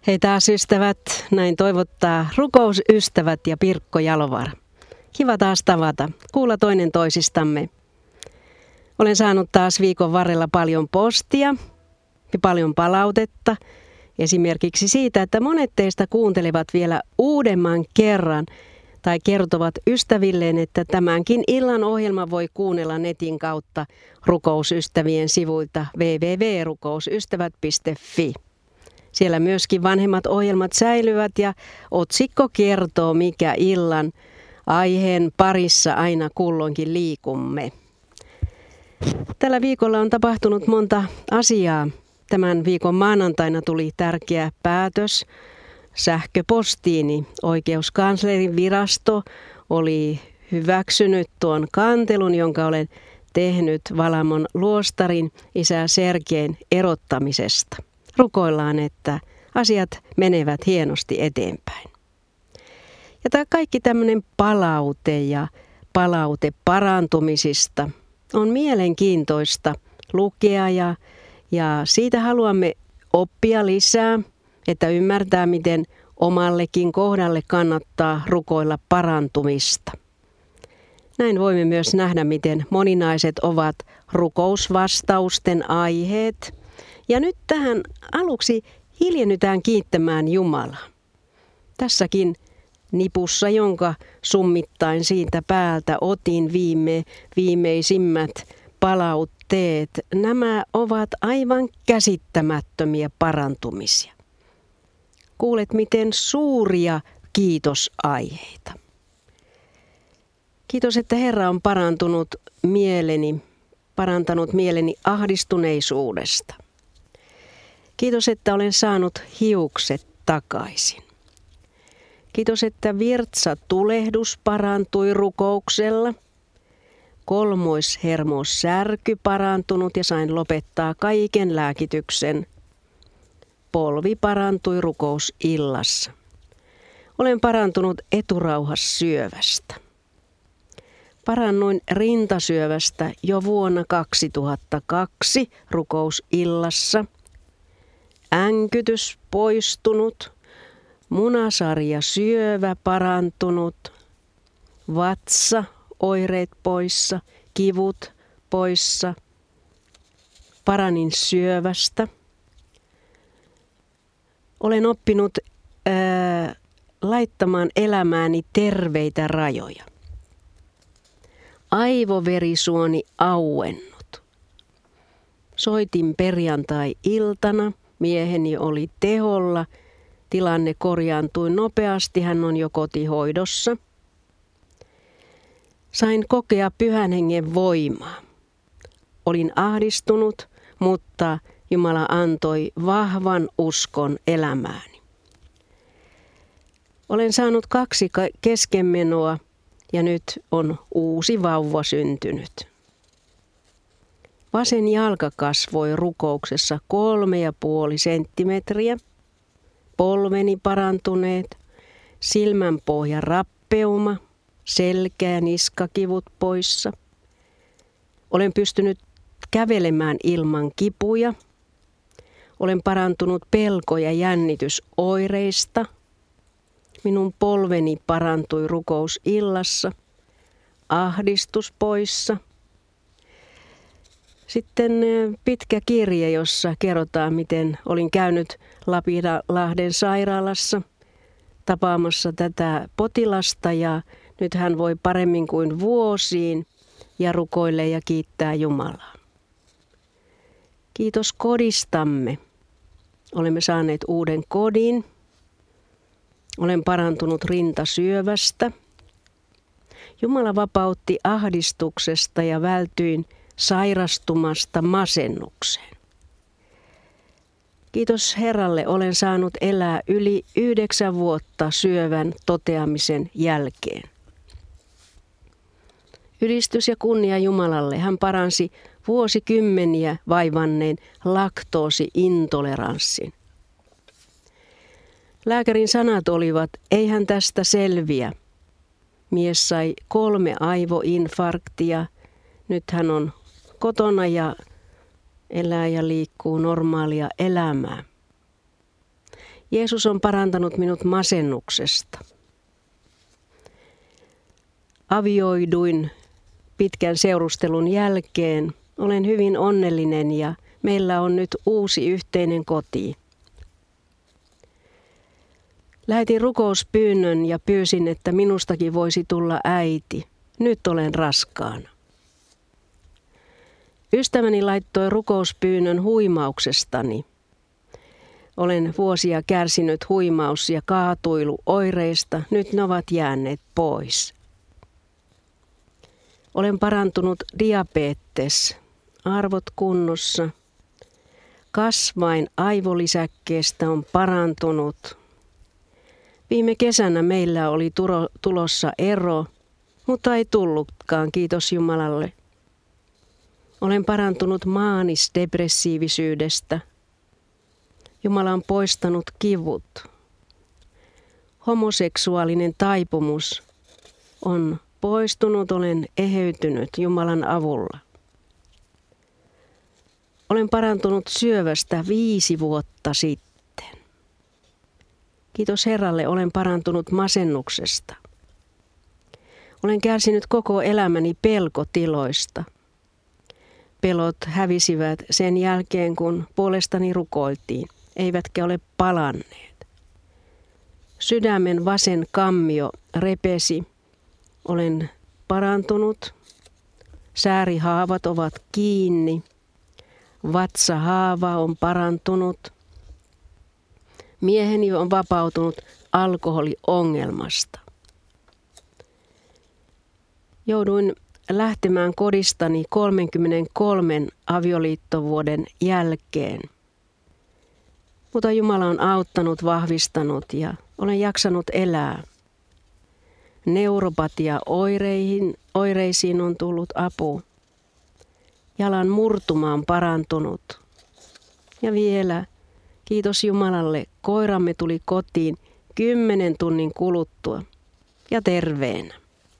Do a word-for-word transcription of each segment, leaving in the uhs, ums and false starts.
Hei taas ystävät, näin toivottaa rukousystävät ja Pirkko Jalovaara. Kiva taas tavata, kuulla toinen toisistamme. Olen saanut taas viikon varrella paljon postia ja paljon palautetta. Esimerkiksi siitä, että monet teistä kuuntelevat vielä uudemman kerran tai kertovat ystävilleen, että tämänkin illan ohjelma voi kuunnella netin kautta rukousystävien sivuilta double-u double-u double-u piste rukousystävät piste fi. Siellä myöskin vanhemmat ohjelmat säilyvät ja otsikko kertoo, mikä illan aiheen parissa aina kulloinkin liikumme. Tällä viikolla on tapahtunut monta asiaa. Tämän viikon maanantaina tuli tärkeä päätös sähköpostiini. Oikeuskanslerin virasto oli hyväksynyt tuon kantelun, jonka olen tehnyt Valamon luostarin isä Sergein erottamisesta. Rukoillaan, että asiat menevät hienosti eteenpäin. Ja tämä kaikki tämmöinen palaute ja palaute parantumisista on mielenkiintoista lukea ja, ja siitä haluamme oppia lisää, että ymmärtää, miten omallekin kohdalle kannattaa rukoilla parantumista. Näin voimme myös nähdä, miten moninaiset ovat rukousvastausten aiheet. Ja nyt tähän aluksi hiljennytään kiittämään Jumalaa. Tässäkin nipussa, jonka summittain siitä päältä otin viime, viimeisimmät palautteet, nämä ovat aivan käsittämättömiä parantumisia. Kuulet, miten suuria kiitosaiheita. Kiitos, että Herra on parantunut mieleni, parantanut mieleni ahdistuneisuudesta. Kiitos, että olen saanut hiukset takaisin. Kiitos, että virtsatulehdus parantui rukouksella. Kolmoishermossärky parantunut ja sain lopettaa kaiken lääkityksen. Polvi parantui rukousillassa. Olen parantunut eturauhassyövästä. Parannuin rintasyövästä jo vuonna kaksituhattakaksi rukousillassa. Änkytys poistunut, munasarja syövä parantunut, vatsa oireet poissa, kivut poissa. Paranin syövästä. Olen oppinut ää, laittamaan elämääni terveitä rajoja. Aivoverisuoni auennut. Soitin perjantai-iltana. Mieheni oli teholla. Tilanne korjaantui nopeasti. Hän on jo kotihoidossa. Sain kokea Pyhän Hengen voimaa. Olin ahdistunut, mutta Jumala antoi vahvan uskon elämääni. Olen saanut kaksi keskenmenoa ja nyt on uusi vauva syntynyt. Vasen jalka kasvoi rukouksessa kolme ja puoli senttimetriä. Polveni parantuneet, silmänpohja rappeuma, selkä- ja niskakivut poissa. Olen pystynyt kävelemään ilman kipuja. Olen parantunut pelko- ja jännitysoireista. Minun polveni parantui rukousillassa. Ahdistus poissa. Sitten pitkä kirje, jossa kerrotaan, miten olin käynyt Lapinlahden sairaalassa tapaamassa tätä potilasta ja nyt hän voi paremmin kuin vuosiin ja rukoilee ja kiittää Jumalaa. Kiitos kodistamme. Olemme saaneet uuden kodin. Olen parantunut rintasyövästä. Jumala vapautti ahdistuksesta ja vältyin sairastumasta masennukseen. Kiitos Herralle, olen saanut elää yli yhdeksän vuotta syövän toteamisen jälkeen. Ylistys ja kunnia Jumalalle. Hän paransi vuosikymmeniä vaivanneen laktoosiintoleranssin. Lääkärin sanat olivat, ei hän tästä selviä. Mies sai kolme aivoinfarktia. Nyt hän on kotona ja elää ja liikkuu normaalia elämää. Jeesus on parantanut minut masennuksesta. Avioiduin pitkän seurustelun jälkeen. Olen hyvin onnellinen ja meillä on nyt uusi yhteinen koti. Lähetin rukouspyynnön ja pyysin, että minustakin voisi tulla äiti. Nyt olen raskaana. Ystäväni laittoi rukouspyynnön huimauksestani. Olen vuosia kärsinyt huimaus- ja kaatuiluoireista. Nyt ne ovat jääneet pois. Olen parantunut diabetes, arvot kunnossa. Kasvain aivolisäkkeestä on parantunut. Viime kesänä meillä oli turo, tulossa ero, mutta ei tullutkaan, kiitos Jumalalle. Olen parantunut maanisdepressiivisyydestä. Jumala on poistanut kivut. Homoseksuaalinen taipumus on poistunut, olen eheytynyt Jumalan avulla. Olen parantunut syövästä viisi vuotta sitten. Kiitos Herralle, olen parantunut masennuksesta. Olen kärsinyt koko elämäni pelkotiloista. Pelot hävisivät sen jälkeen, kun puolestani rukoiltiin, eivätkä ole palanneet. Sydämen vasen kammio repesi. Olen parantunut. Säärihaavat ovat kiinni. Vatsahaava on parantunut. Mieheni on vapautunut alkoholiongelmasta. Jouduin lähtemään kodistani kolmekymmentäkolme avioliittovuoden jälkeen. Mutta Jumala on auttanut, vahvistanut ja olen jaksanut elää. Neuropatia-oireihin, oireisiin on tullut apu. Jalan murtuma on parantunut. Ja vielä, kiitos Jumalalle, koiramme tuli kotiin kymmenen tunnin kuluttua ja terveenä.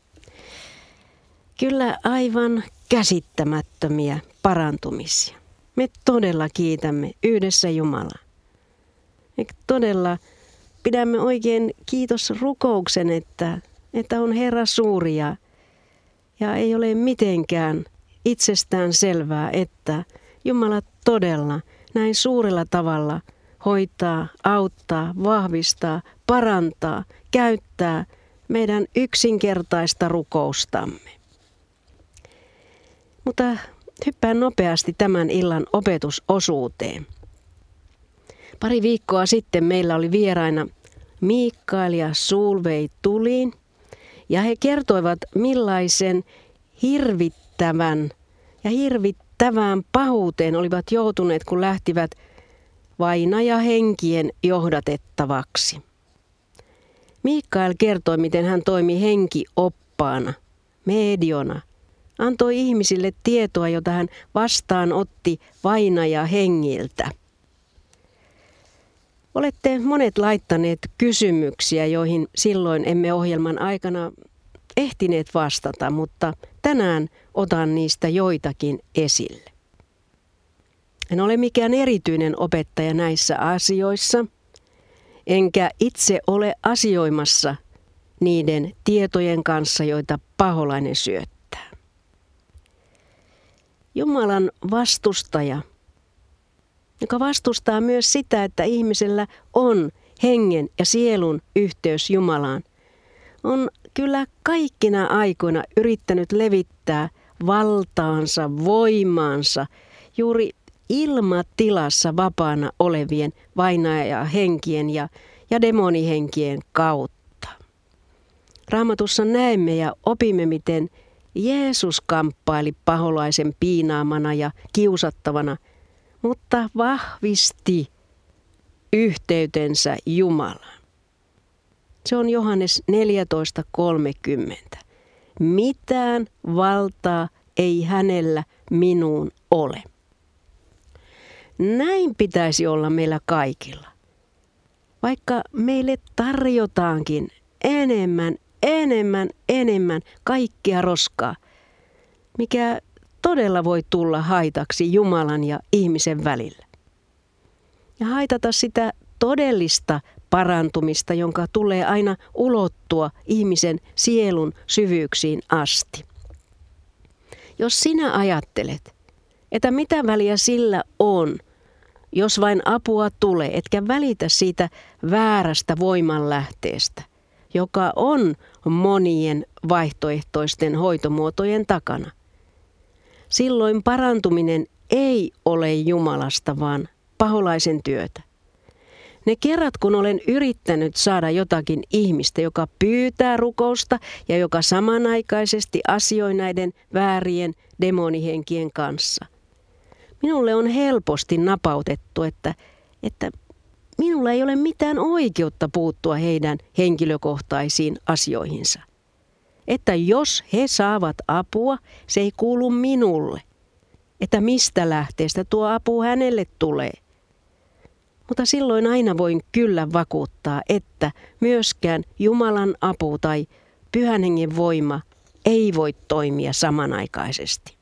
Kyllä aivan käsittämättömiä parantumisia. Me todella kiitämme yhdessä Jumalaa. Me todella pidämme oikein kiitos rukouksen, että, että on Herra suuri ja, ja ei ole mitenkään itsestään selvää, että Jumala todella näin suurella tavalla hoitaa, auttaa, vahvistaa, parantaa, käyttää meidän yksinkertaista rukoustamme. Mutta hyppään nopeasti tämän illan opetusosuuteen. Pari viikkoa sitten meillä oli vieraina Mikael ja Solveig Tulin ja he kertoivat millaisen hirvittävän ja hirvittävään pahuuteen olivat joutuneet, kun lähtivät vainajahenkien johdatettavaksi. Mikael kertoi, miten hän toimi henkioppaana, mediona, antoi ihmisille tietoa, jota hän vastaanotti vainajahengiltä. Olette monet laittaneet kysymyksiä, joihin silloin emme ohjelman aikana ehtineet vastata, mutta tänään otan niistä joitakin esille. En ole mikään erityinen opettaja näissä asioissa, enkä itse ole asioimassa niiden tietojen kanssa, joita paholainen syöttää. Jumalan vastustaja, joka vastustaa myös sitä, että ihmisellä on hengen ja sielun yhteys Jumalaan, on kyllä kaikkina aikoina yrittänyt levittää valtaansa, voimaansa juuri ilmatilassa vapaana olevien vainajahenkien ja, ja demonihenkien kautta. Raamatussa näemme ja opimme, miten Jeesus kamppaili paholaisen piinaamana ja kiusattavana, mutta vahvisti yhteytensä Jumalaan. Se on Johannes neljätoista kolmekymmentä. Mitään valtaa ei hänellä minuun ole. Näin pitäisi olla meillä kaikilla. Vaikka meille tarjotaankin enemmän, enemmän, enemmän kaikkia roskaa, mikä todella voi tulla haitaksi Jumalan ja ihmisen välillä. Ja haitata sitä todellista parantumista, jonka tulee aina ulottua ihmisen sielun syvyyksiin asti. Jos sinä ajattelet, että mitä väliä sillä on, jos vain apua tulee, etkä välitä siitä väärästä voimanlähteestä, joka on monien vaihtoehtoisten hoitomuotojen takana, silloin parantuminen ei ole Jumalasta, vaan paholaisen työtä. Ne kerrat, kun olen yrittänyt saada jotakin ihmistä, joka pyytää rukousta ja joka samanaikaisesti asioi näiden väärien demonihenkien kanssa, minulle on helposti napautettu, että, että minulla ei ole mitään oikeutta puuttua heidän henkilökohtaisiin asioihinsa. Että jos he saavat apua, se ei kuulu minulle. Että mistä lähteestä tuo apu hänelle tulee. Mutta silloin aina voin kyllä vakuuttaa, että myöskään Jumalan apu tai Pyhän Hengen voima ei voi toimia samanaikaisesti.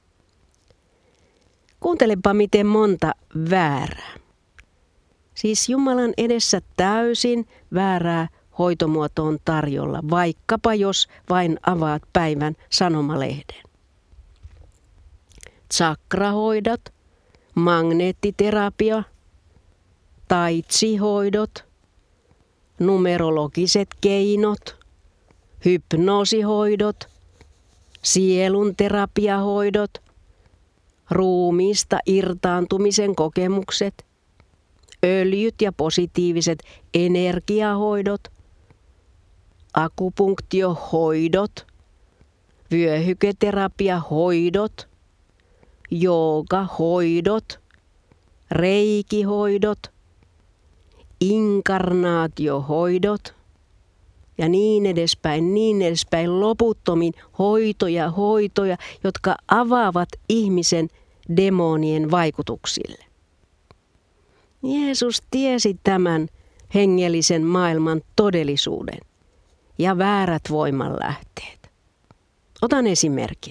Kuuntelepa miten monta väärää. Siis Jumalan edessä täysin väärää hoitomuoto on tarjolla, vaikkapa jos vain avaat päivän sanomalehden. Tsakrahoidot, magneettiterapia, tai-chi-hoidot, numerologiset keinot, hypnoosihoidot, sielun terapiahoidot, ruumiista irtaantumisen kokemukset, öljyt ja positiiviset energiahoidot, akupunktiohoidot, vyöhyketerapiahoidot, joogahoidot, reikihoidot, inkarnaatiohoidot ja niin edespäin, niin edespäin loputtomin hoitoja, hoitoja, jotka avaavat ihmisen demonien vaikutuksille. Jeesus tiesi tämän hengellisen maailman todellisuuden ja väärät voimanlähteet. Otan esimerkin.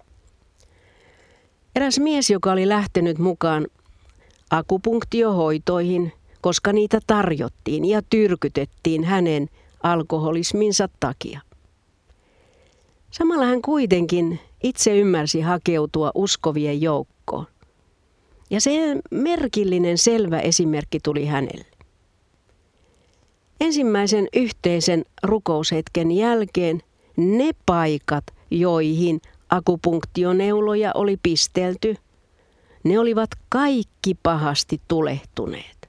Eräs mies, joka oli lähtenyt mukaan akupunktiohoitoihin, koska niitä tarjottiin ja tyrkytettiin hänen alkoholisminsa takia. Samalla hän kuitenkin itse ymmärsi hakeutua uskovien joukkoon. Ja se merkillinen selvä esimerkki tuli hänelle. Ensimmäisen yhteisen rukoushetken jälkeen ne paikat, joihin akupunktioneuloja oli pistelty, ne olivat kaikki pahasti tulehtuneet.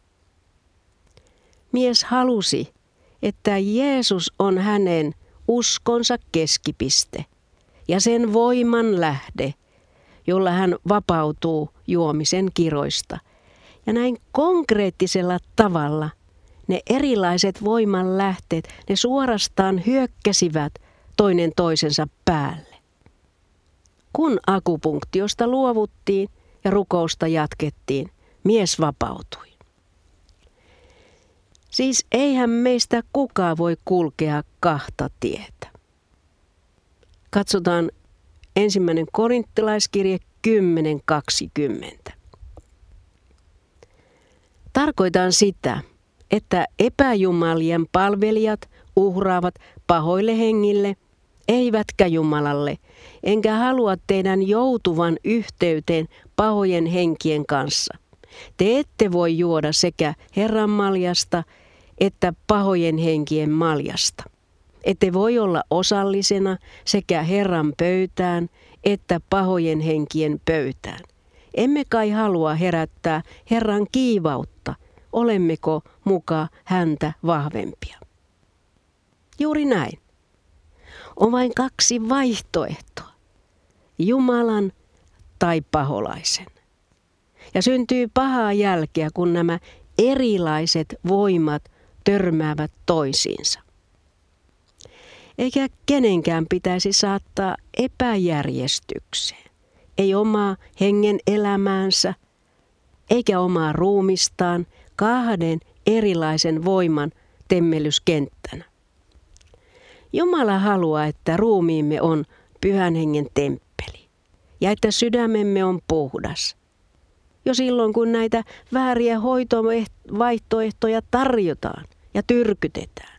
Mies halusi, että Jeesus on hänen uskonsa keskipiste ja sen voiman lähde, jolla hän vapautuu juomisen kiroista. Ja näin konkreettisella tavalla ne erilaiset voimanlähteet, ne suorastaan hyökkäsivät toinen toisensa päälle. Kun akupunktiosta luovuttiin ja rukousta jatkettiin, mies vapautui. Siis eihän meistä kukaan voi kulkea kahta tietä. Katsotaan ensimmäinen korinttilaiskirje kymmenen kaksikymmentä. Tarkoitan sitä, että epäjumalien palvelijat uhraavat pahoille hengille, eivätkä Jumalalle, enkä halua teidän joutuvan yhteyteen pahojen henkien kanssa. Te ette voi juoda sekä Herran maljasta että pahojen henkien maljasta. Ette voi olla osallisena sekä Herran pöytään että pahojen henkien pöytään. Emme kai halua herättää Herran kiivautta, olemmeko muka häntä vahvempia. Juuri näin. On vain kaksi vaihtoehtoa, Jumalan tai paholaisen. Ja syntyy pahaa jälkeä, kun nämä erilaiset voimat törmäävät toisiinsa. Eikä kenenkään pitäisi saattaa epäjärjestykseen. Ei omaa hengen elämäänsä, eikä omaa ruumistaan kahden erilaisen voiman temmellyskenttänä. Jumala haluaa, että ruumiimme on Pyhän Hengen temppeli ja että sydämemme on puhdas. jo silloin, kun näitä vääriä hoitovaihtoehtoja tarjotaan ja tyrkytetään.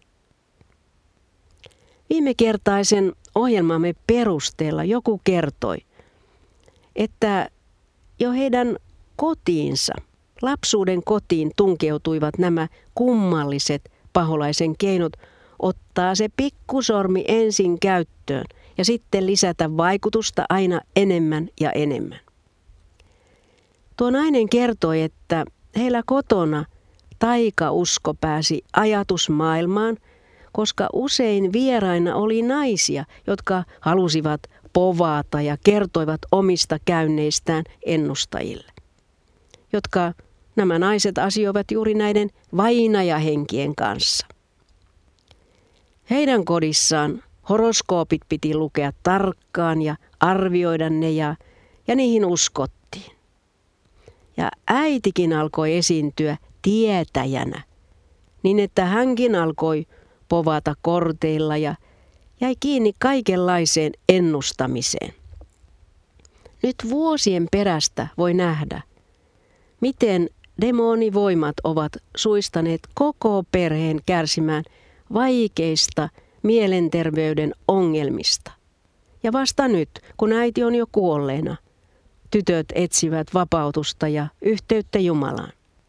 Viime kertaisen ohjelmamme perusteella joku kertoi, että jo heidän kotiinsa, lapsuuden kotiin tunkeutuivat nämä kummalliset paholaisen keinot ottaa se pikkusormi ensin käyttöön ja sitten lisätä vaikutusta aina enemmän ja enemmän. Tuo nainen kertoi, että heillä kotona taikausko pääsi ajatusmaailmaan, koska usein vieraina oli naisia, jotka halusivat povata ja kertoivat omista käynneistään ennustajille, jotka nämä naiset asioivat juuri näiden vainajahenkien kanssa. Heidän kodissaan horoskoopit piti lukea tarkkaan ja arvioida ne ja, ja niihin uskottiin. Ja äitikin alkoi esiintyä tietäjänä, niin että hänkin alkoi povata korteilla ja jäi kiinni kaikenlaiseen ennustamiseen. Nyt vuosien perästä voi nähdä, miten demonivoimat ovat suistaneet koko perheen kärsimään vaikeista mielenterveyden ongelmista. Ja vasta nyt, kun äiti on jo kuolleena, tytöt etsivät vapautusta ja yhteyttä Jumalaan.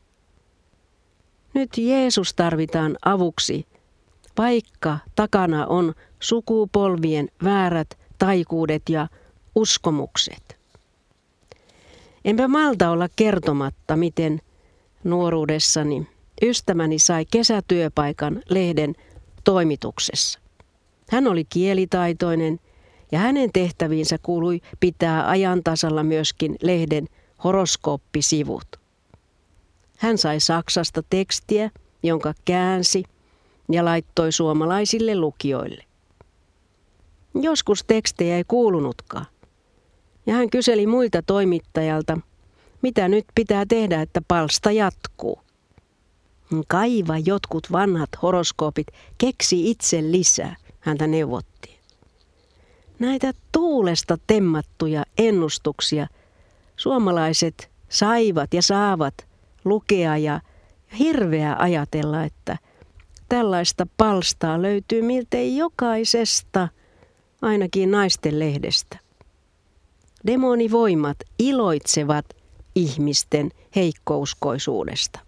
Nyt Jeesus tarvitaan avuksi, vaikka takana on sukupolvien väärät taikuudet ja uskomukset. Enpä malta olla kertomatta, miten nuoruudessani ystäväni sai kesätyöpaikan lehden toimituksessa. Hän oli kielitaitoinen ja hänen tehtäviinsä kuului pitää ajan tasalla myöskin lehden horoskooppisivut. Hän sai Saksasta tekstiä, jonka käänsi ja laittoi suomalaisille lukijoille. Joskus tekstejä ei kuulunutkaan. Ja hän kyseli muilta toimittajalta, mitä nyt pitää tehdä, että palsta jatkuu. Kaiva jotkut vanhat horoskoopit, keksi itse lisää, häntä neuvottiin. Näitä tuulesta temmattuja ennustuksia suomalaiset saivat ja saavat lukea ja hirveä ajatella, että tällaista palstaa löytyy miltei jokaisesta, ainakin naisten lehdestä. Demonivoimat iloitsevat ihmisten heikkouskoisuudesta.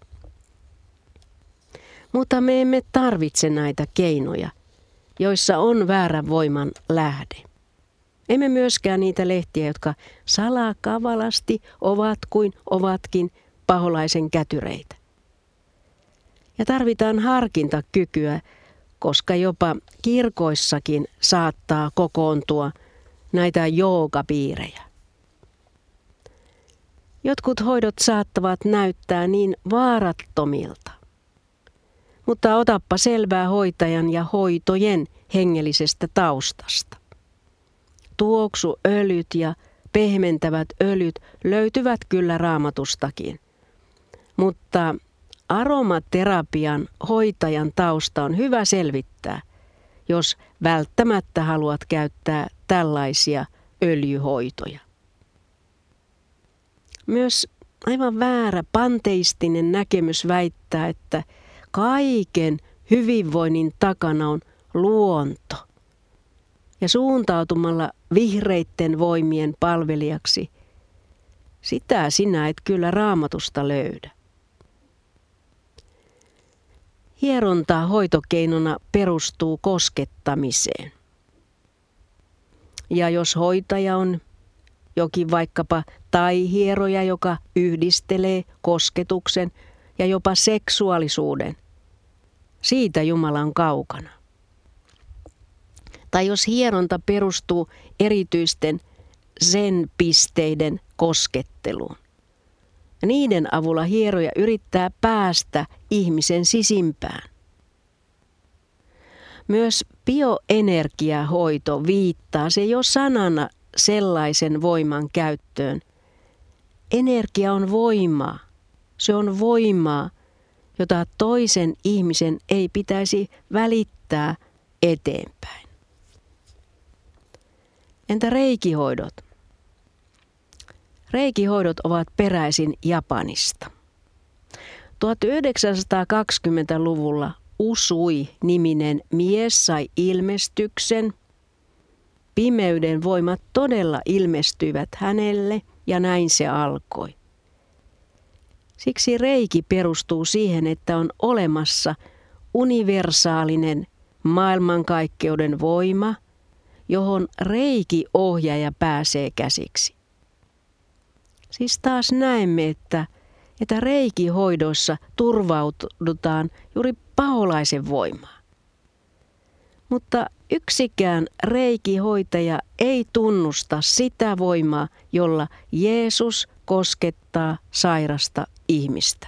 Mutta me emme tarvitse näitä keinoja, joissa on väärän voiman lähde. Emme myöskään niitä lehtiä, jotka salakavalasti ovat kuin ovatkin paholaisen kätyreitä. Ja tarvitaan harkintakykyä, koska jopa kirkoissakin saattaa kokoontua näitä joogapiirejä. Jotkut hoidot saattavat näyttää niin vaarattomilta. Mutta otappa selvää hoitajan ja hoitojen hengellisestä taustasta. Tuoksuöljyt ja pehmentävät öljyt löytyvät kyllä Raamatustakin. Mutta aromaterapian hoitajan tausta on hyvä selvittää, jos välttämättä haluat käyttää tällaisia öljyhoitoja. Myös aivan väärä panteistinen näkemys väittää, että kaiken hyvinvoinnin takana on luonto. Ja suuntautumalla vihreitten voimien palvelijaksi, sitä sinä et kyllä Raamatusta löydä. Hieronta hoitokeinona perustuu koskettamiseen. Ja jos hoitaja on jokin vaikkapa tai-hieroja, joka yhdistelee kosketuksen ja jopa seksuaalisuuden, siitä Jumala on kaukana. Tai jos hieronta perustuu erityisten zen-pisteiden kosketteluun. Niiden avulla hieroja yrittää päästä ihmisen sisimpään. Myös bioenergiahoito viittaa se jo sanana sellaisen voiman käyttöön. Energia on voimaa. Se on voimaa, jota toisen ihmisen ei pitäisi välittää eteenpäin. Entä reikihoidot? Reikihoidot ovat peräisin Japanista. tuhatyhdeksänsataakaksikymmentäluvulla Usui-niminen mies sai ilmestyksen. Pimeyden voimat todella ilmestyivät hänelle ja näin se alkoi. Siksi reiki perustuu siihen, että on olemassa universaalinen maailmankaikkeuden voima, johon reiki-ohjaaja pääsee käsiksi. Siis taas näemme, että, että reikihoidoissa turvaudutaan juuri paholaisen voimaan. Mutta yksikään reikihoitaja ei tunnusta sitä voimaa, jolla Jeesus koskettaa sairasta ihmistä.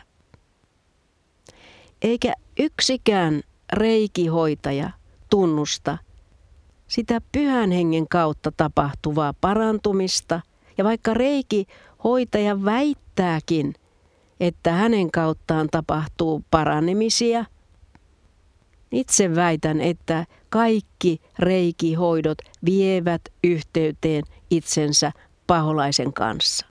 Eikä yksikään reikihoitaja tunnusta sitä Pyhän Hengen kautta tapahtuvaa parantumista. Ja vaikka reikihoitaja väittääkin, että hänen kauttaan tapahtuu paranemisia, itse väitän, että kaikki reikihoidot vievät yhteyteen itsensä paholaisen kanssa.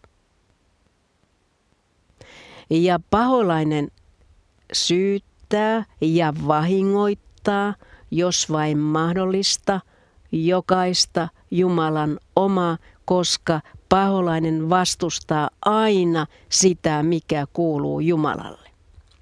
Ja paholainen syyttää ja vahingoittaa, jos vain mahdollista, jokaista Jumalan omaa, koska paholainen vastustaa aina sitä, mikä kuuluu Jumalalle.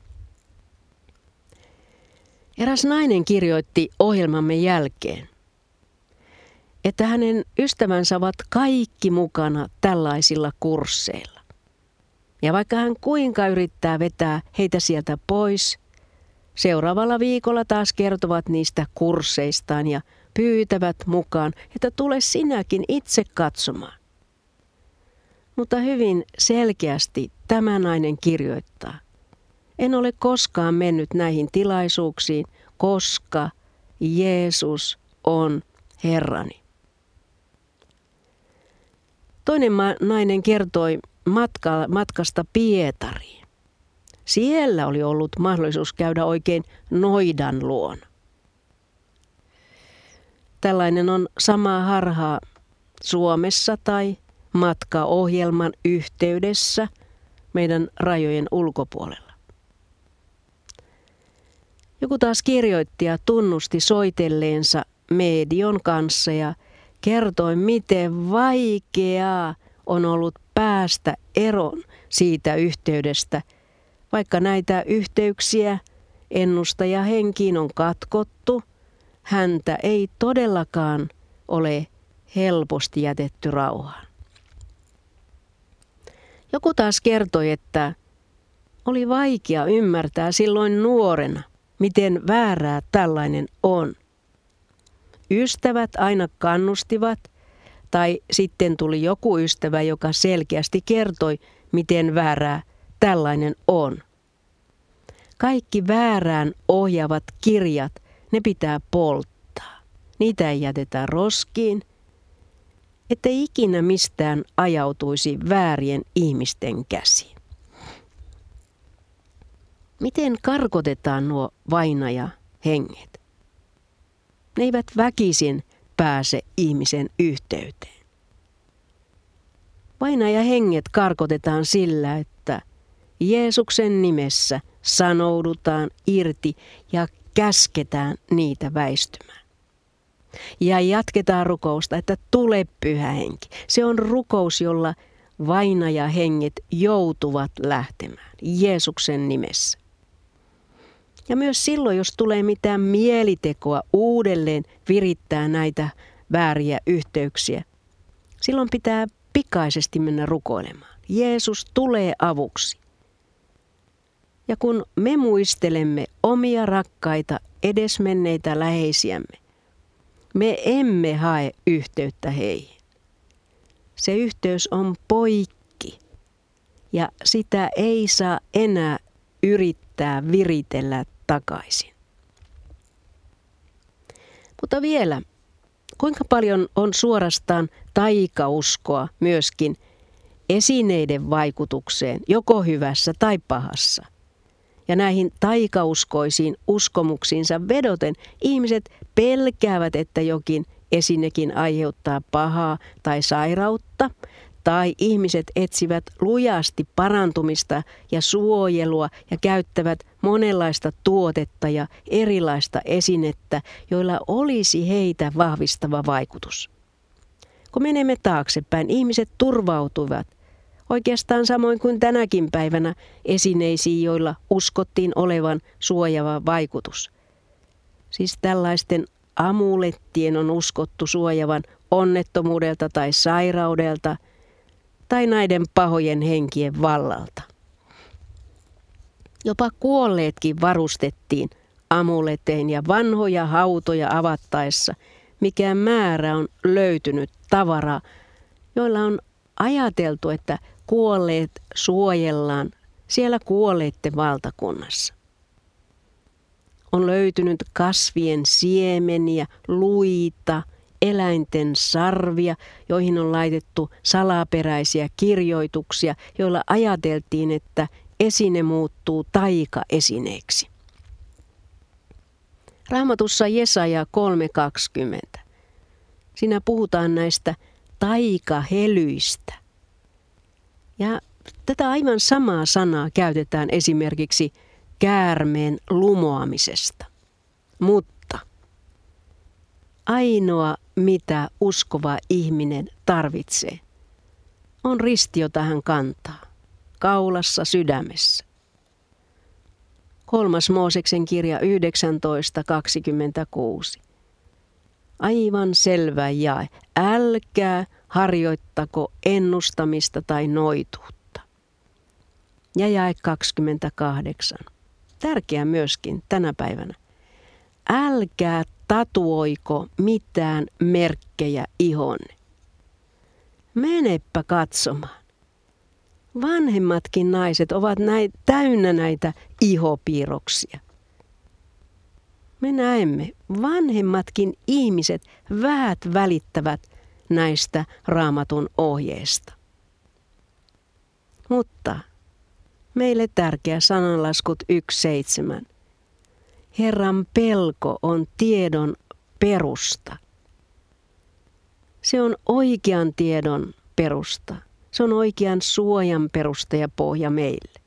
Eräs nainen kirjoitti ohjelmamme jälkeen, että hänen ystävänsä ovat kaikki mukana tällaisilla kursseilla. Ja vaikka hän kuinka yrittää vetää heitä sieltä pois, seuraavalla viikolla taas kertovat niistä kursseistaan ja pyytävät mukaan, että tule sinäkin itse katsomaan. Mutta hyvin selkeästi tämä nainen kirjoittaa: en ole koskaan mennyt näihin tilaisuuksiin, koska Jeesus on Herrani. Toinen nainen kertoi matka, matkasta Pietariin. Siellä oli ollut mahdollisuus käydä oikein noidan luona. Tällainen on samaa harhaa Suomessa tai matkaohjelman yhteydessä meidän rajojen ulkopuolella. Joku taas kirjoitti ja tunnusti soitelleensa median kanssa ja kertoi, miten vaikeaa on ollut päästä eroon siitä yhteydestä, vaikka näitä yhteyksiä ennustajahenkiin on katkottu. Häntä ei todellakaan ole helposti jätetty rauhaan. Joku taas kertoi, että oli vaikea ymmärtää silloin nuorena, miten väärää tällainen on. Ystävät aina kannustivat, tai sitten tuli joku ystävä, joka selkeästi kertoi, miten väärää tällainen on. Kaikki väärään ohjaavat kirjat, ne pitää polttaa. Niitä ei jätetä roskiin, ettei ikinä mistään ajautuisi väärien ihmisten käsiin. Miten karkotetaan nuo vainajahenget? Ne eivät väkisin pääse ihmisen yhteyteen. Vainajahenget karkotetaan sillä, että Jeesuksen nimessä sanoudutaan irti ja käsketään niitä väistymään. Ja jatketaan rukousta, että tule Pyhä Henki. Se on rukous, jolla vainajahenget joutuvat lähtemään Jeesuksen nimessä. Ja myös silloin, jos tulee mitään mielitekoa uudelleen virittää näitä vääriä yhteyksiä, silloin pitää pikaisesti mennä rukoilemaan. Jeesus tulee avuksi. Ja kun me muistelemme omia rakkaita edesmenneitä läheisiämme, me emme hae yhteyttä heihin. Se yhteys on poikki ja sitä ei saa enää yrittää viritellä takaisin. Mutta vielä, kuinka paljon on suorastaan taikauskoa myöskin esineiden vaikutukseen, joko hyvässä tai pahassa. Ja näihin taikauskoisiin uskomuksiinsa vedoten ihmiset pelkäävät, että jokin esinekin aiheuttaa pahaa tai sairautta, tai ihmiset etsivät lujasti parantumista ja suojelua ja käyttävät monenlaista tuotetta ja erilaista esinettä, joilla olisi heitä vahvistava vaikutus. Kun menemme taaksepäin, ihmiset turvautuivat oikeastaan samoin kuin tänäkin päivänä esineisiin, joilla uskottiin olevan suojaava vaikutus. Siis tällaisten amulettien on uskottu suojavan onnettomuudelta tai sairaudelta tai näiden pahojen henkien vallalta. Jopa kuolleetkin varustettiin amuletein ja vanhoja hautoja avattaessa, mikä määrä on löytynyt tavaraa, joilla on ajateltu, että kuolleet suojellaan siellä kuolleiden valtakunnassa. On löytynyt kasvien siemeniä, luita, eläinten sarvia, joihin on laitettu salaperäisiä kirjoituksia, joilla ajateltiin, että esine muuttuu taikaesineeksi. Raamatussa Jesaja kolme kaksikymmentä. Siinä puhutaan näistä taikahelyistä. Ja tätä aivan samaa sanaa käytetään esimerkiksi käärmeen lumoamisesta. Mutta ainoa, mitä uskova ihminen tarvitsee, on risti, jota hän kantaa, kaulassa sydämessä. Kolmas Mooseksen kirja yhdeksäntoista kaksikymmentäkuusi. Aivan selvä jae. Älkää harjoittako ennustamista tai noituutta. Ja jae kaksikymmentäkahdeksan. Tärkeä myöskin tänä päivänä. Älkää tatuoiko mitään merkkejä ihonne. Menepä katsomaan. Vanhemmatkin naiset ovat näin, täynnä näitä ihopiirroksia. Me näemme, vanhemmatkin ihmiset vähät välittävät näistä Raamatun ohjeista. Mutta meille tärkeä sananlaskut yksi seitsemän. Herran pelko on tiedon perusta. Se on oikean tiedon perusta. Se on oikean suojan perusta ja pohja meille.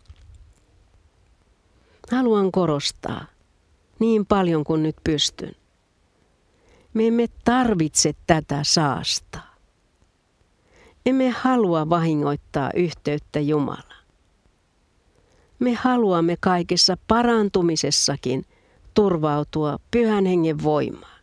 Haluan korostaa niin paljon kuin nyt pystyn. Me emme tarvitse tätä saastaa. Emme halua vahingoittaa yhteyttä Jumalaan. Me haluamme kaikessa parantumisessakin turvautua Pyhän Hengen voimaan.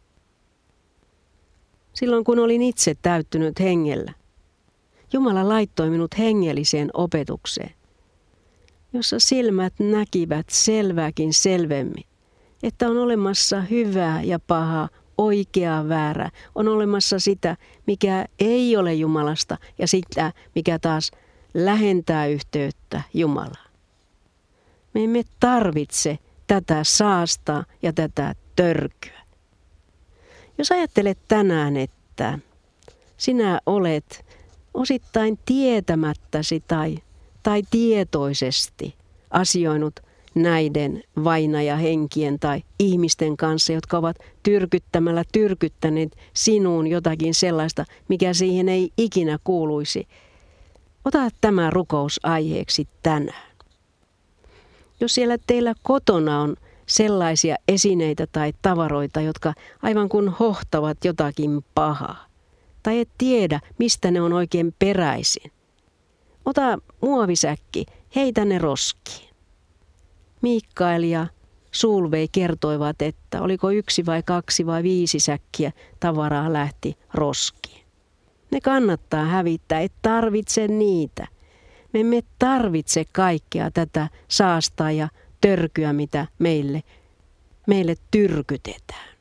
Silloin kun olin itse täyttynyt hengellä, Jumala laittoi minut hengelliseen opetukseen, jossa silmät näkivät selvääkin selvemmin, että on olemassa hyvää ja pahaa, oikeaa väärää. On olemassa sitä, mikä ei ole Jumalasta ja sitä, mikä taas lähentää yhteyttä Jumalaan. Me emme tarvitse tätä saastaa ja tätä törkyä. Jos ajattelet tänään, että sinä olet osittain tietämättäsi tai, tai tietoisesti asioinut näiden vainajahenkien tai ihmisten kanssa, jotka ovat tyrkyttämällä tyrkyttäneet sinuun jotakin sellaista, mikä siihen ei ikinä kuuluisi. Ota tämä rukous aiheeksi tänään. Jos siellä teillä kotona on sellaisia esineitä tai tavaroita, jotka aivan kuin hohtavat jotakin pahaa, tai et tiedä, mistä ne on oikein peräisin, ota muovisäkki, heitä ne roskiin. Mikael ja Sulvei kertoivat, että oliko yksi vai kaksi vai viisi säkkiä tavaraa lähti roskiin. Ne kannattaa hävittää, et tarvitse niitä. Me emme tarvitse kaikkea tätä saastaa ja törkyä, mitä meille, meille tyrkytetään.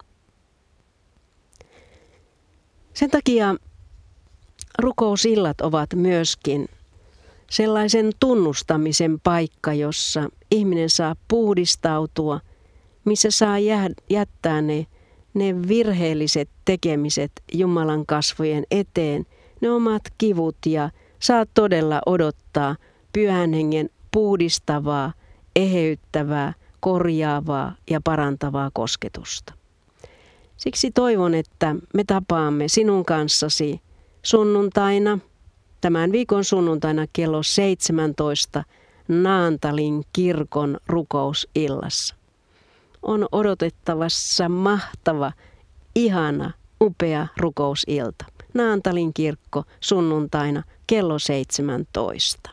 Sen takia rukousillat ovat myöskin sellaisen tunnustamisen paikka, jossa ihminen saa puhdistautua, missä saa jättää ne, ne virheelliset tekemiset Jumalan kasvojen eteen, ne omat kivut ja saa todella odottaa Pyhän Hengen puhdistavaa, eheyttävää, korjaavaa ja parantavaa kosketusta. Siksi toivon, että me tapaamme sinun kanssasi sunnuntaina tämän viikon sunnuntaina kello seitsemäntoista Naantalin kirkon rukousillassa. On odotettavassa mahtava, ihana, upea rukousilta. Naantalin kirkko sunnuntaina kello seitsemäntoista.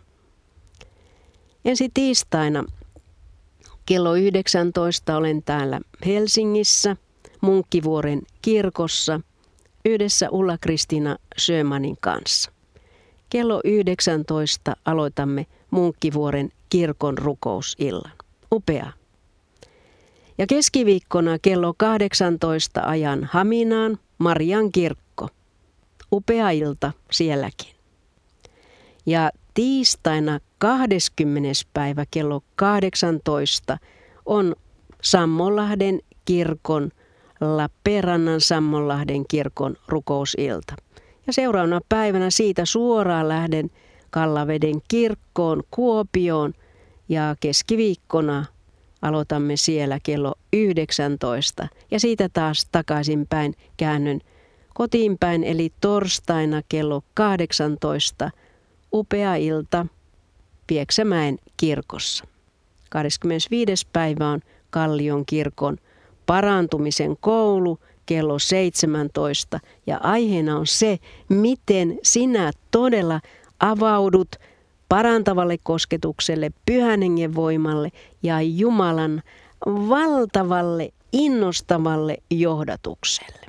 Ensi tiistaina kello yhdeksäntoista olen täällä Helsingissä Munkkivuoren kirkossa yhdessä Ulla-Kristiina Sjömanin kanssa. Kello yhdeksäntoista aloitamme Munkkivuoren kirkon rukousillan. Upea. Ja keskiviikkona kello kahdeksantoista ajan Haminaan Marian kirkko. Upea ilta sielläkin. Ja tiistaina kahdeskymmenes päivä kello kahdeksantoista on Sammonlahden kirkon, Lappeenrannan Sammonlahden kirkon rukousilta. Ja seuraavana päivänä siitä suoraan lähden Kallaveden kirkkoon Kuopioon ja keskiviikkona aloitamme siellä kello yhdeksäntoista ja siitä taas takaisinpäin käännyn kotiin päin eli torstaina kello kahdeksantoista upea ilta Pieksämäen kirkossa. kahdeskymmenesviides päivä on Kallion kirkon parantumisen koulu kello seitsemäntoista ja aiheena on se, miten sinä todella avaudut parantavalle kosketukselle, Pyhän Hengen voimalle ja Jumalan valtavalle, innostavalle johdatukselle.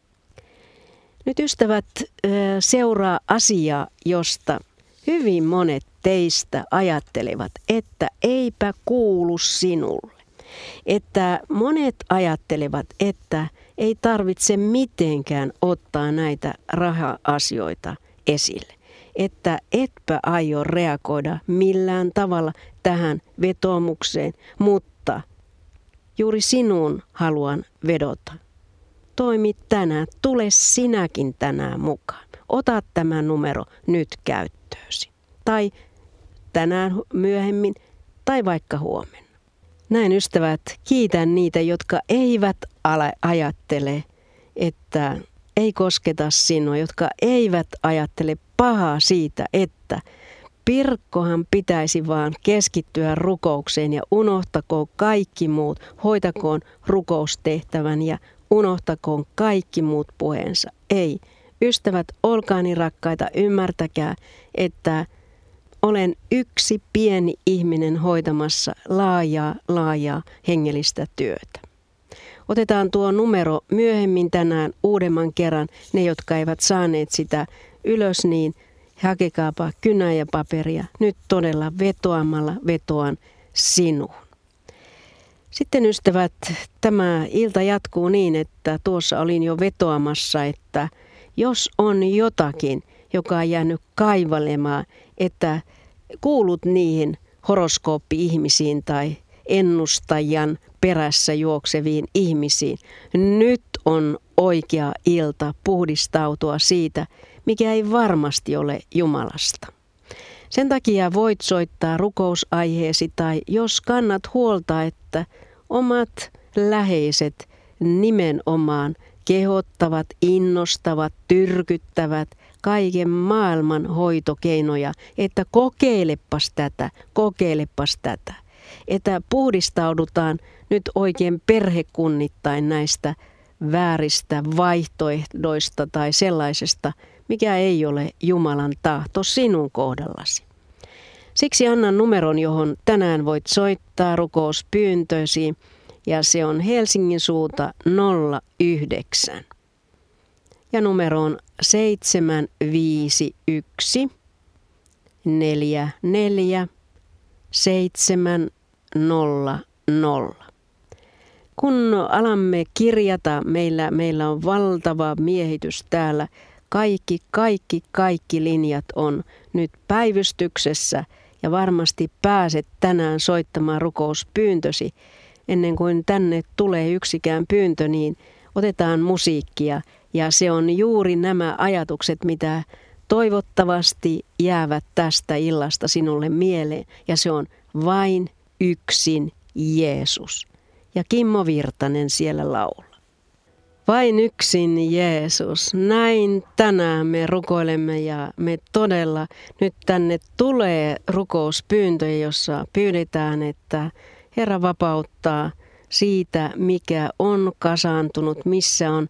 Nyt ystävät, seuraa asia, josta hyvin monet teistä ajattelevat, että eipä kuulu sinulle. Että monet ajattelevat, että ei tarvitse mitenkään ottaa näitä raha-asioita esille. Että etpä aio reagoida millään tavalla tähän vetoomukseen, mutta juuri sinuun haluan vedota. Toimi tänään, tule sinäkin tänään mukaan. Ota tämä numero nyt käyttöösi. Tai tänään myöhemmin, tai vaikka huomenna. Näin ystävät, kiitän niitä, jotka eivät ala ajattele, että ei kosketa sinua, jotka eivät ajattele pahaa siitä, että Pirkkohan pitäisi vaan keskittyä rukoukseen ja unohtakoon kaikki muut, hoitakoon rukoustehtävän ja unohtakoon kaikki muut puheensa. Ei, ystävät, olkaa niin rakkaita, ymmärtäkää, että olen yksi pieni ihminen hoitamassa laajaa, laajaa hengellistä työtä. Otetaan tuo numero myöhemmin tänään uudemman kerran. Ne, jotka eivät saaneet sitä ylös, niin hakekaapa kynää ja paperia. Nyt todella vetoamalla vetoan sinuun. Sitten ystävät, tämä ilta jatkuu niin, että tuossa olin jo vetoamassa, että jos on jotakin, joka on jäänyt kaivalemaan, että kuulut niihin horoskooppi-ihmisiin tai ennustajan perässä juokseviin ihmisiin. Nyt on oikea ilta puhdistautua siitä, mikä ei varmasti ole Jumalasta. Sen takia voit soittaa rukousaiheesi tai jos kannat huolta, että omat läheiset nimenomaan kehottavat, innostavat, tyrkyttävät kaiken maailman hoitokeinoja, että kokeilepas tätä, kokeilepas tätä. Että puhdistaudutaan nyt oikein perhekunnittain näistä vääristä vaihtoehdoista tai sellaisesta, mikä ei ole Jumalan tahto sinun kohdallasi. Siksi annan numeron, johon tänään voit soittaa rukouspyyntösi, ja se on Helsingin suunta nolla yhdeksän. Ja numero on seitsemän viisi yksi neljä neljä seitsemän nolla nolla. Kun alamme kirjata, meillä, meillä on valtava miehitys täällä. Kaikki, kaikki, kaikki linjat on nyt päivystyksessä ja varmasti pääset tänään soittamaan rukouspyyntösi. Ennen kuin tänne tulee yksikään pyyntö, niin otetaan musiikkia ja se on juuri nämä ajatukset, mitä toivottavasti jäävät tästä illasta sinulle mieleen ja se on vain yksin Jeesus. Ja Kimmo Virtanen siellä laulaa. Vain yksin Jeesus. Näin tänään me rukoilemme ja me todella nyt tänne tulee rukouspyyntöjä, jossa pyydetään, että Herra vapauttaa siitä, mikä on kasaantunut, missä on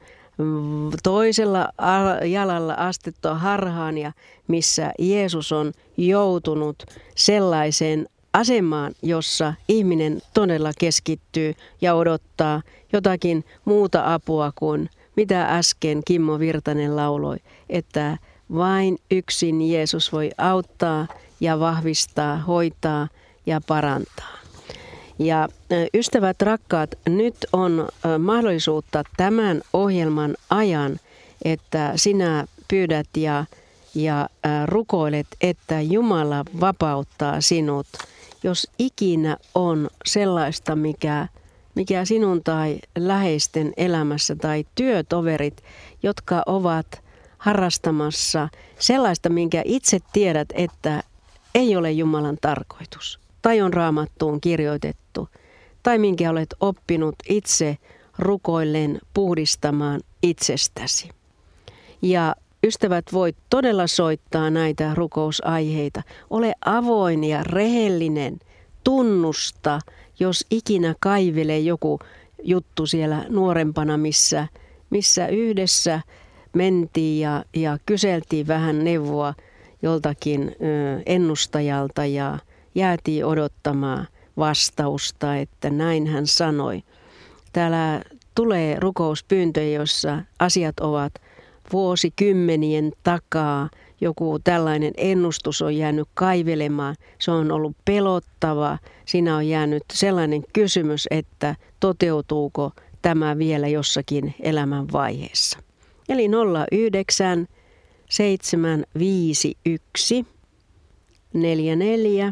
toisella jalalla astettua harhaan ja missä Jeesus on joutunut sellaiseen asemaan, jossa ihminen todella keskittyy ja odottaa jotakin muuta apua kuin mitä äsken Kimmo Virtanen lauloi, että vain yksin Jeesus voi auttaa ja vahvistaa, hoitaa ja parantaa. Ja ystävät rakkaat, nyt on mahdollisuutta tämän ohjelman ajan, että sinä pyydät ja, ja rukoilet, että Jumala vapauttaa sinut. Jos ikinä on sellaista, mikä, mikä sinun tai läheisten elämässä tai työtoverit, jotka ovat harrastamassa sellaista, minkä itse tiedät, että ei ole Jumalan tarkoitus tai on Raamattuun kirjoitettu, tai minkä olet oppinut itse rukoillen puhdistamaan itsestäsi. Ja ystävät, voit todella soittaa näitä rukousaiheita. Ole avoin ja rehellinen, tunnusta, jos ikinä kaivelee joku juttu siellä nuorempana, missä, missä yhdessä mentiin ja, ja kyseltiin vähän neuvoa joltakin ö, ennustajalta ja jäätiin odottamaan vastausta, että näin hän sanoi. Täällä tulee rukouspyyntöjä, jossa asiat ovat vuosikymmenien takaa. Joku tällainen ennustus on jäänyt kaivelemaan. Se on ollut pelottava. Siinä on jäänyt sellainen kysymys, että toteutuuko tämä vielä jossakin elämän vaiheessa. Eli nolla yhdeksän seitsemän viisi yksi neljä neljä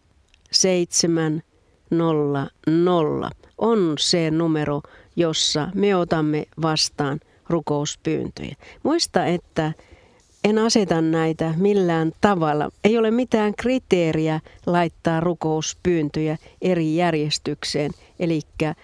seitsemän nolla nolla on se numero, jossa me otamme vastaan rukouspyyntöjä. Muista, että en aseta näitä millään tavalla. Ei ole mitään kriteeriä laittaa rukouspyyntöjä eri järjestykseen. Eli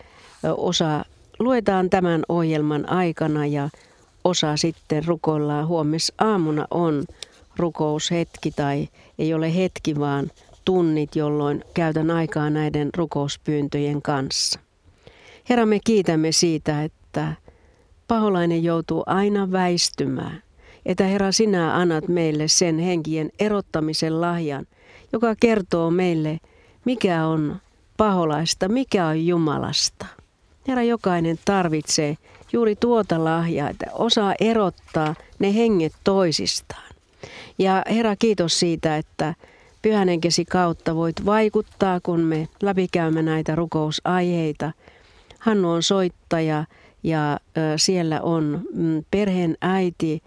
osa luetaan tämän ohjelman aikana ja osa sitten rukoillaan huomis aamuna on rukoushetki tai ei ole hetki, vaan tunnit, jolloin käytän aikaa näiden rukouspyyntöjen kanssa. Herra, me kiitämme siitä, että paholainen joutuu aina väistymään. Että Herra, sinä annat meille sen henkien erottamisen lahjan, joka kertoo meille, mikä on paholaista, mikä on Jumalasta. Herra, jokainen tarvitsee juuri tuota lahjaa, että osaa erottaa ne henget toisistaan. Ja Herra, kiitos siitä, että Pyhän Henkesi kautta voit vaikuttaa, kun me läpikäymme näitä rukousaiheita. Hannu on soittaja ja siellä on perheen äiti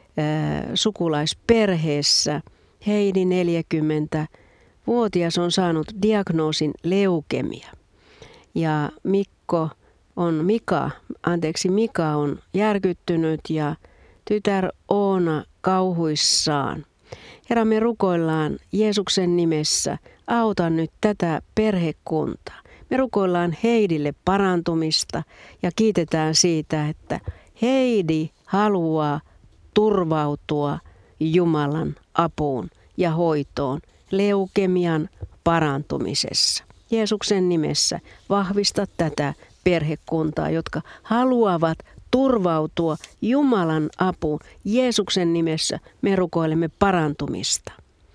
sukulaisperheessä. Heidi neljäkymmentävuotias on saanut diagnoosin leukemia. Ja Mikko on Mika, anteeksi Mika on järkyttynyt ja tytär Oona kauhuissaan. Herra, me rukoillaan Jeesuksen nimessä, auta nyt tätä perhekuntaa. Me rukoillaan Heidille parantumista ja kiitetään siitä, että Heidi haluaa turvautua Jumalan apuun ja hoitoon leukemian parantumisessa. Jeesuksen nimessä vahvista tätä perhekuntaa, jotka haluavat turvautua Jumalan apuun. Jeesuksen nimessä me rukoilemme parantumista.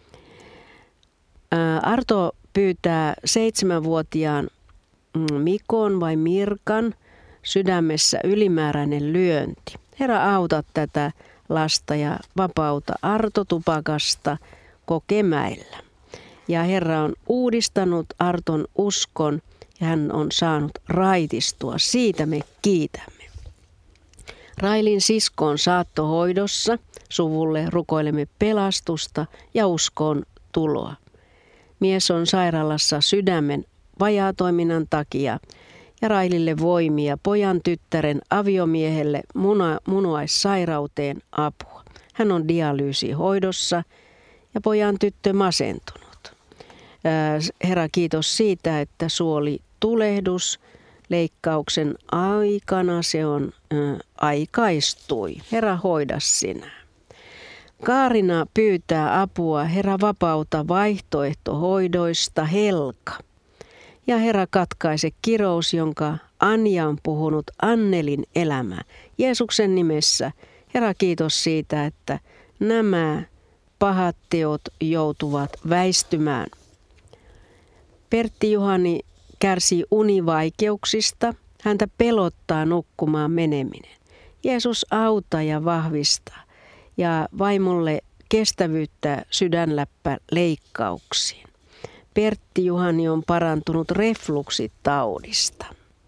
Arto pyytää seitsemänvuotiaan Mikon vai Mirkan sydämessä ylimääräinen lyönti. Herra, auta tätä lasta ja vapauta Arto tupakasta Kokemäellä. Ja Herra on uudistanut Arton uskon ja hän on saanut raitistua. Siitä me kiitämme. Railin sisko on saattohoidossa. Suvulle rukoilemme pelastusta ja uskoon tuloa. Mies on sairaalassa sydämen vajaatoiminnan takia ja Railille voimia pojan tyttären aviomiehelle muna, munuaissairauteen apua. Hän on dialyysihoidossa ja pojan tyttö masentunut. Herra, kiitos siitä, että suoli tulehdus leikkauksen aikana se on äh, aikaistui. Herra, hoida sinä. Kaarina pyytää apua, Herra, vapauta vaihtoehtohoidoista, Helka. Ja Herra, katkaise kirous, jonka Anja on puhunut Annelin elämää. Jeesuksen nimessä, Herra, kiitos siitä, että nämä pahat teot joutuvat väistymään. Pertti Juhani kärsii univaikeuksista. Häntä pelottaa nukkumaan meneminen. Jeesus auta ja vahvistaa. Ja vaimolle kestävyyttä sydänläppäleikkauksiin. Pertti Juhani on parantunut refluksitaudista.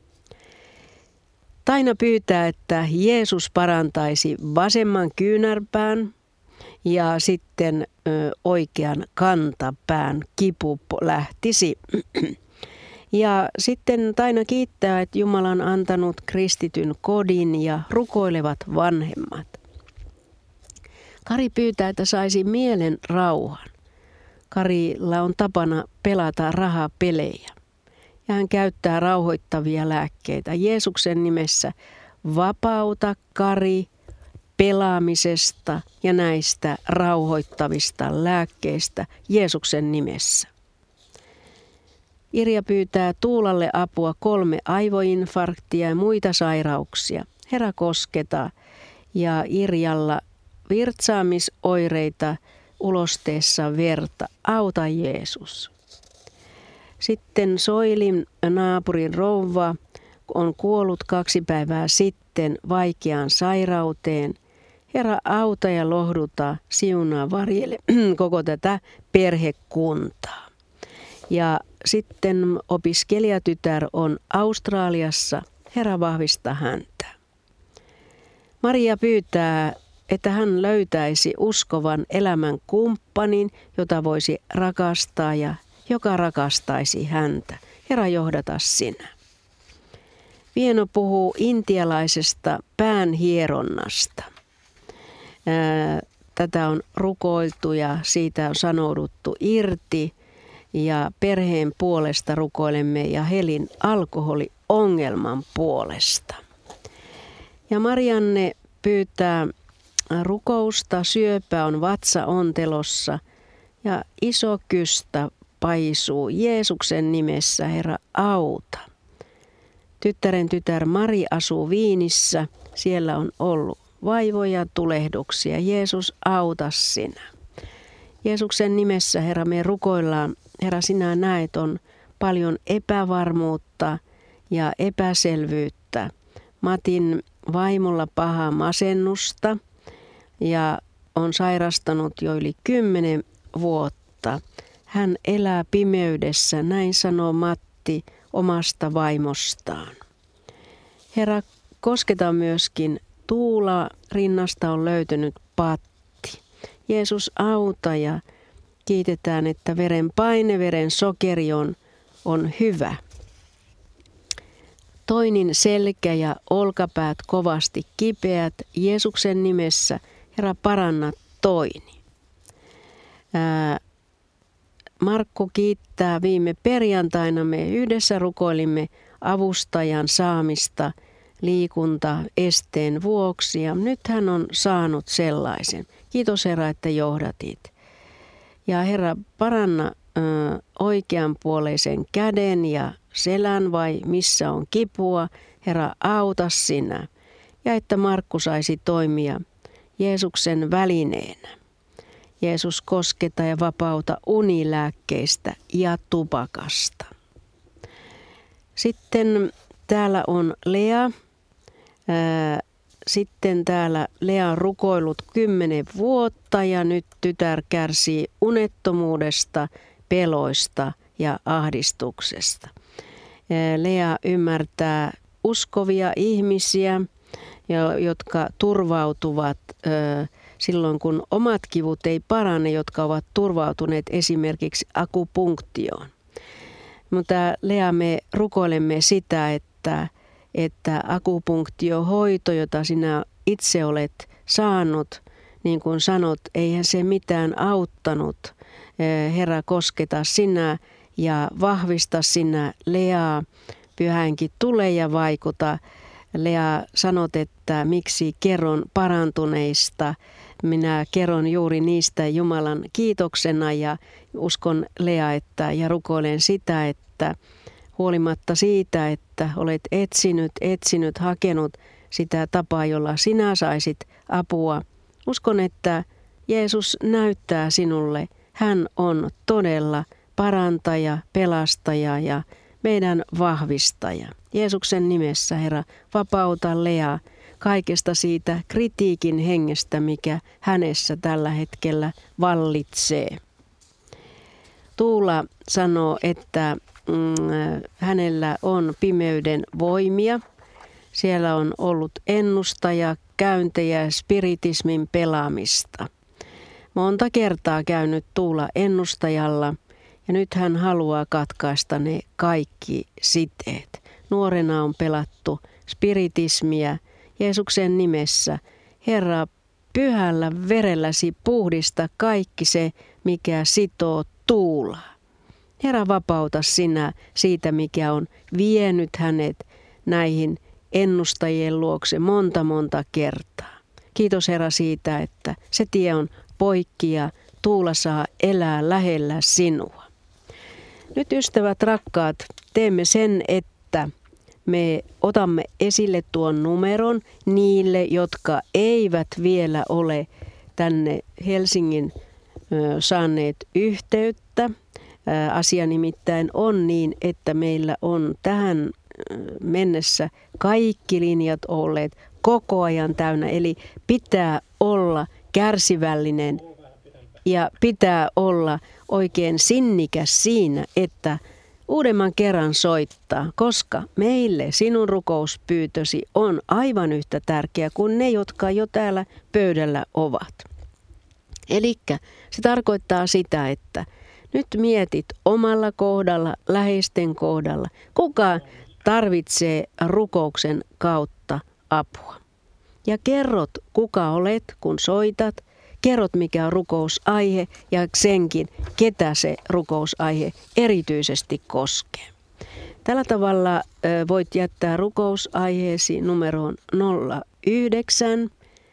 Taina pyytää, että Jeesus parantaisi vasemman kyynärpään ja sitten ö, oikean kantapään kipu lähtisi. Ja sitten Taina kiittää, että Jumala on antanut kristityn kodin ja rukoilevat vanhemmat. Kari pyytää, että saisi mielen rauhan. Karilla on tapana pelata rahapelejä. Ja hän käyttää rauhoittavia lääkkeitä. Jeesuksen nimessä vapauta Kari pelaamisesta ja näistä rauhoittavista lääkkeistä Jeesuksen nimessä. Irja pyytää Tuulalle apua kolme aivoinfarktia ja muita sairauksia. Herra, kosketa. Ja Irjalla virtsaamisoireita, ulosteessa verta. Auta Jeesus. Sitten Soilin naapurin rouva on kuollut kaksi päivää sitten vaikeaan sairauteen. Herra, auta ja lohduta, siunaa, varjele koko tätä perhekuntaa. Ja sitten opiskelijatytär on Australiassa. Herra, vahvista häntä. Maria pyytää, että hän löytäisi uskovan elämän kumppanin, jota voisi rakastaa ja joka rakastaisi häntä. Herra, johdata sinä. Vieno puhuu intialaisesta päänhieronnasta. Tätä on rukoiltu ja siitä on sanouduttu irti. Ja perheen puolesta rukoilemme ja Helin alkoholiongelman puolesta. Ja Marianne pyytää rukousta, syöpä on vatsaontelossa ja iso kystä paisuu. Jeesuksen nimessä, Herra, auta. Tyttären tytär Mari asuu Viinissä. Siellä on ollut vaivoja, tulehduksia. Jeesus, auta sinä. Jeesuksen nimessä, Herra, me rukoillaan. Herra, sinä näet, on paljon epävarmuutta ja epäselvyyttä. Matin vaimolla pahaa masennusta ja on sairastanut jo yli kymmenen vuotta. Hän elää pimeydessä, näin sanoo Matti omasta vaimostaan. Herra, kosketa myöskin Tuula, rinnasta on löytynyt patti. Jeesus, auta ja kiitetään, että veren paine, veren sokeri on, on hyvä. Toinin selkä ja olkapäät kovasti kipeät. Jeesuksen nimessä, Herra, paranna Toini. Ää, Markku kiittää, viime perjantaina me yhdessä rukoilimme avustajan saamista liikuntaesteen vuoksi ja nyt hän on saanut sellaisen. Kiitos, Herra, että johdatit. Ja Herra, paranna ö, oikeanpuoleisen käden ja selän vai missä on kipua. Herra, auta sinä. Ja että Markku saisi toimia Jeesuksen välineenä. Jeesus, kosketa ja vapauta unilääkkeistä ja tupakasta. Sitten täällä on Lea. Sitten täällä Lea on rukoillut kymmenen vuotta ja nyt tytär kärsii unettomuudesta, peloista ja ahdistuksesta. Lea ymmärtää uskovia ihmisiä, jotka turvautuvat silloin, kun omat kivut ei parane, jotka ovat turvautuneet esimerkiksi akupunktioon. Mutta Lea, me rukoilemme sitä, että, että akupunktiohoito, jota sinä itse olet saanut, niin kuin sanot, eihän se mitään auttanut. Herra, kosketa sinä ja vahvista sinä Leaa Pyhänkin tule ja vaikuta. Lea, sanot, että miksi kerron parantuneista. Minä kerron juuri niistä Jumalan kiitoksena ja uskon, Lea, että ja rukoilen sitä, että huolimatta siitä, että olet etsinyt, etsinyt, hakenut sitä tapaa, jolla sinä saisit apua. Uskon, että Jeesus näyttää sinulle. Hän on todella parantaja, pelastaja ja meidän vahvistaja. Jeesuksen nimessä, Herra, vapauta Lea kaikesta siitä kritiikin hengestä, mikä hänessä tällä hetkellä vallitsee. Tuula sanoo, että mm, hänellä on pimeyden voimia. Siellä on ollut ennustaja, käyntejä, spiritismin pelaamista. Monta kertaa käynyt Tuula ennustajalla ja nyt hän haluaa katkaista ne kaikki siteet. Nuorena on pelattu spiritismiä Jeesuksen nimessä. Herra, pyhällä verelläsi puhdista kaikki se, mikä sitoo Tuulaa. Herra, vapauta sinä siitä, mikä on vienyt hänet näihin ennustajien luokse monta monta kertaa. Kiitos Herra siitä, että se tie on poikki ja Tuula saa elää lähellä sinua. Nyt ystävät rakkaat, teemme sen, että me otamme esille tuon numeron niille, jotka eivät vielä ole tänne Helsingin ö, saaneet yhteyttä. Ä, asia nimittäin on niin, että meillä on tähän mennessä kaikki linjat olleet koko ajan täynnä. Eli pitää olla kärsivällinen ja pitää olla oikein sinnikäs siinä, että uudemman kerran soittaa, koska meille sinun rukouspyytösi on aivan yhtä tärkeä kuin ne, jotka jo täällä pöydällä ovat. Elikkä se tarkoittaa sitä, että nyt mietit omalla kohdalla, läheisten kohdalla, kuka tarvitsee rukouksen kautta apua. Ja kerrot, kuka olet, kun soitat. Kerrot, mikä on rukousaihe ja senkin, ketä se rukousaihe erityisesti koskee. Tällä tavalla voit jättää rukousaiheesi numeroon nolla yhdeksän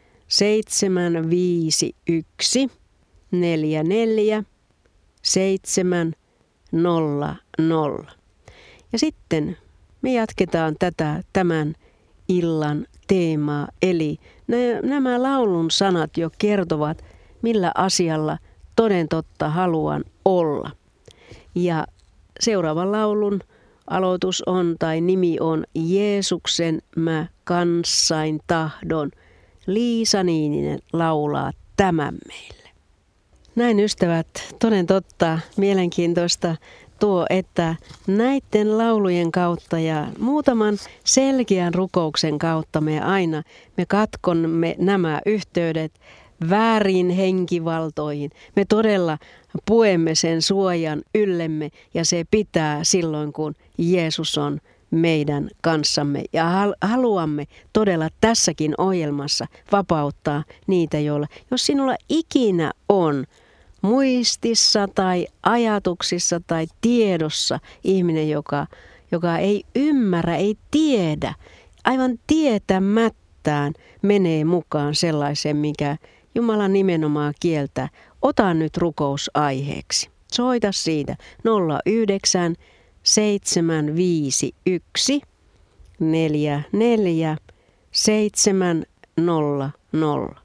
seitsemän viisi yksi neljä neljä seitsemän nolla nolla. Ja sitten me jatketaan tätä tämän illan teemaa, eli nämä laulun sanat jo kertovat, millä asialla toden totta haluan olla. Ja seuraavan laulun aloitus on tai nimi on Jeesuksen mä kanssain tahdon. Liisa Niininen laulaa tämän meille. Näin ystävät, toden totta, mielenkiintoista tuo, että näiden laulujen kautta ja muutaman selkeän rukouksen kautta me aina me katkomme nämä yhteydet väärin henkivaltoihin. Me todella puemme sen suojan yllemme ja se pitää silloin, kun Jeesus on meidän kanssamme. Ja haluamme todella tässäkin ohjelmassa vapauttaa niitä, joilla, jos sinulla ikinä on muistissa tai ajatuksissa tai tiedossa ihminen, joka, joka ei ymmärrä, ei tiedä, aivan tietämättään menee mukaan sellaiseen, mikä Jumala nimenomaan kieltää. Ota nyt rukousaiheeksi. Soita siitä nolla yhdeksän seitsemän viisi yksi neljä neljä seitsemän nolla nolla.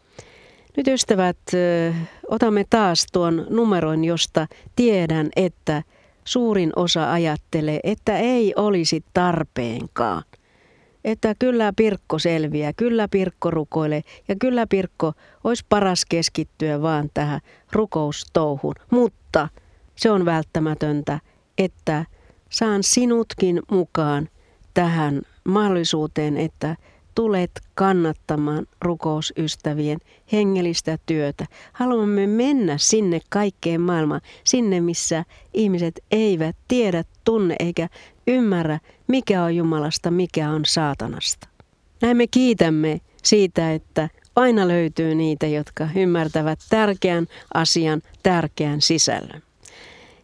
Nyt ystävät, otamme taas tuon numeron, josta tiedän, että suurin osa ajattelee, että ei olisi tarpeenkaan. Että kyllä Pirkko selviää, kyllä Pirkko rukoilee ja kyllä Pirkko olisi paras keskittyä vaan tähän rukoustouhuun. Mutta se on välttämätöntä, että saan sinutkin mukaan tähän mahdollisuuteen, että tulet kannattamaan rukousystävien hengellistä työtä. Haluamme mennä sinne kaikkeen maailmaan, sinne missä ihmiset eivät tiedä, tunne eikä ymmärrä, mikä on Jumalasta, mikä on saatanasta. Näin me kiitämme siitä, että aina löytyy niitä, jotka ymmärtävät tärkeän asian, tärkeän sisällön.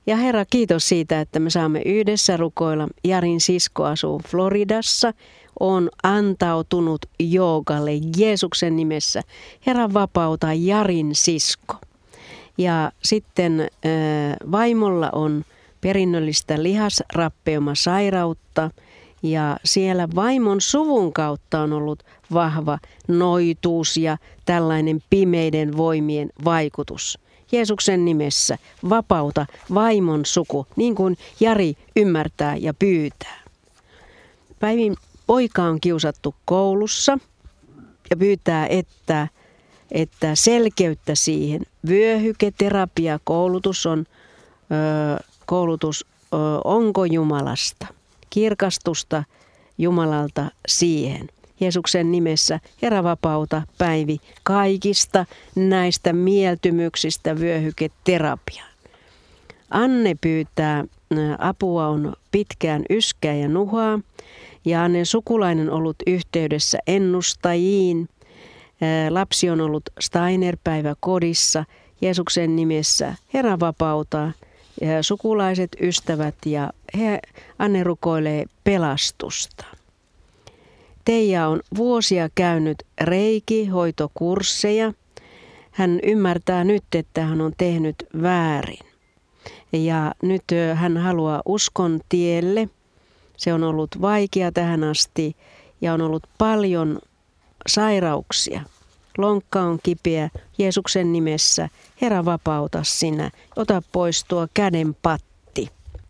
Ja Herra, kiitos siitä, että me saamme yhdessä rukoilla. Jarin sisko asuu Floridassa, on antautunut joogalle Jeesuksen nimessä. Herra, vapauta Jarin sisko. Ja sitten äh, vaimolla on perinnöllistä lihasrappeumasairautta ja siellä vaimon suvun kautta on ollut vahva noituus ja tällainen pimeiden voimien vaikutus. Jeesuksen nimessä vapauta vaimon suku, niin kuin Jari ymmärtää ja pyytää. Päivin poika on kiusattu koulussa ja pyytää, että, että selkeyttä siihen. Vyöhyketerapia koulutus on ö, koulutus ö, onko Jumalasta. Kirkastusta Jumalalta siihen. Jeesuksen nimessä Herra, vapauta Päivi kaikista näistä mieltymyksistä vyöhyketerapiaan. Anne pyytää apua, on pitkään yskää ja nuhaa. Ja Annen sukulainen ollut yhteydessä ennustajiin. Lapsi on ollut Steiner-päivä kodissa. Jeesuksen nimessä Herra, vapauta sukulaiset, ystävät ja he, Anne rukoilee pelastusta. Teija on vuosia käynyt reikihoitokursseja. Hän ymmärtää nyt, että hän on tehnyt väärin. Ja nyt hän haluaa uskon tielle. Se on ollut vaikea tähän asti ja on ollut paljon sairauksia. Lonkka on kipeä. Jeesuksen nimessä Herra, vapauta sinä. Ota pois tuo käden patti.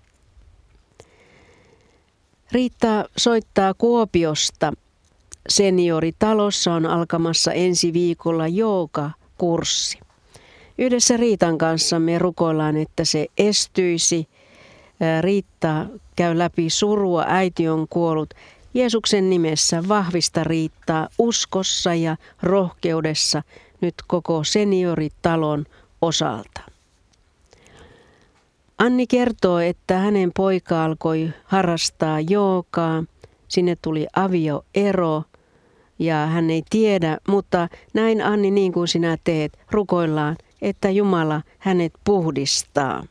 Riitta soittaa Kuopiosta. Senioritalossa on alkamassa ensi viikolla joogakurssi. Yhdessä Riitan kanssa me rukoillaan, että se estyisi. Riitta käy läpi surua, äiti on kuollut. Jeesuksen nimessä vahvista Riittaa uskossa ja rohkeudessa nyt koko senioritalon osalta. Anni kertoo, että hänen poika alkoi harrastaa joogaa. Sinne tuli avioero ja hän ei tiedä, mutta näin Anni, niin kuin sinä teet, rukoillaan, että Jumala hänet puhdistaa.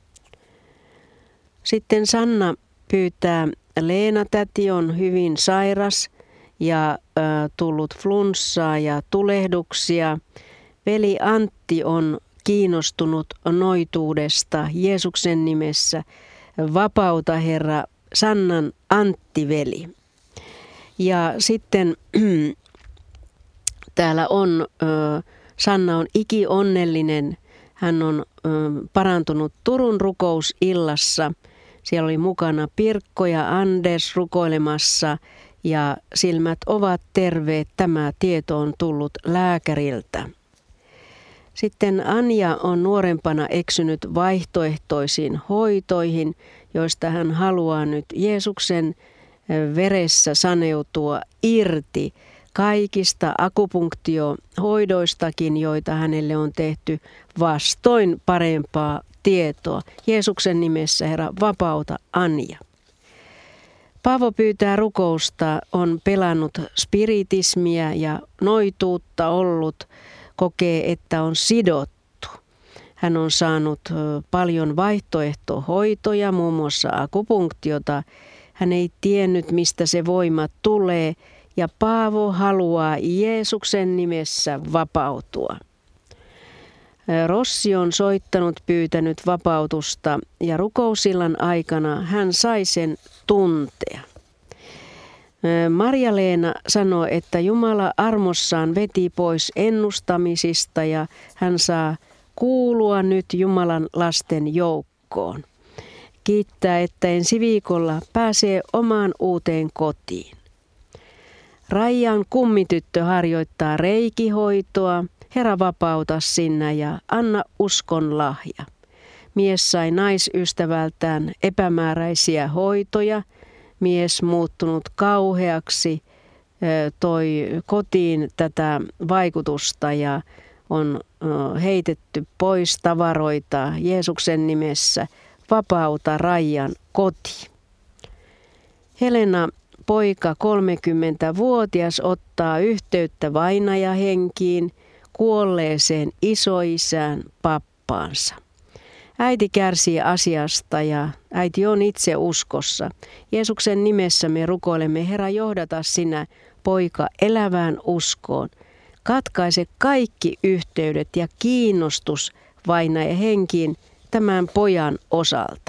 Sitten Sanna pyytää, Leena-täti on hyvin sairas ja äh, tullut flunssaa ja tulehduksia. Veli Antti on kiinnostunut noituudesta Jeesuksen nimessä. Vapauta Herra Sannan Antti-veli. Ja sitten täällä on, äh, Sanna on ikionnellinen. Hän on äh, parantunut Turun rukousillassa. Siellä oli mukana Pirkko ja Anders rukoilemassa ja silmät ovat terveet. Tämä tieto on tullut lääkäriltä. Sitten Anja on nuorempana eksynyt vaihtoehtoisiin hoitoihin, joista hän haluaa nyt Jeesuksen veressä saneutua irti kaikista akupunktiohoidoistakin, joita hänelle on tehty vastoin parempaa tietoa. Jeesuksen nimessä Herra, vapauta Anja. Paavo pyytää rukousta, on pelannut spiritismiä ja noituutta ollut, kokee, että on sidottu. Hän on saanut paljon vaihtoehtohoitoja, muun muassa akupunktiota. Hän ei tiennyt, mistä se voima tulee, ja Paavo haluaa Jeesuksen nimessä vapautua. Rossi on soittanut, pyytänyt vapautusta ja rukousillan aikana hän sai sen tuntea. Marja-Leena sanoi, että Jumala armossaan veti pois ennustamisista ja hän saa kuulua nyt Jumalan lasten joukkoon. Kiittää, että ensi viikolla pääsee omaan uuteen kotiin. Raijan kummityttö harjoittaa reikihoitoa. Herra, vapauta sinä ja anna uskon lahja. Mies sai naisystävältään epämääräisiä hoitoja. Mies muuttunut kauheaksi, toi kotiin tätä vaikutusta ja on heitetty pois tavaroita Jeesuksen nimessä. Vapauta Raijan koti. Helena, poika kolmekymmentävuotias, ottaa yhteyttä vainajahenkiin, kuolleeseen isoisään pappaansa. Äiti kärsii asiasta ja äiti on itse uskossa. Jeesuksen nimessä me rukoilemme, Herra, johdata sinä poika elävään uskoon. Katkaise kaikki yhteydet ja kiinnostus vainaja henkiin tämän pojan osalta.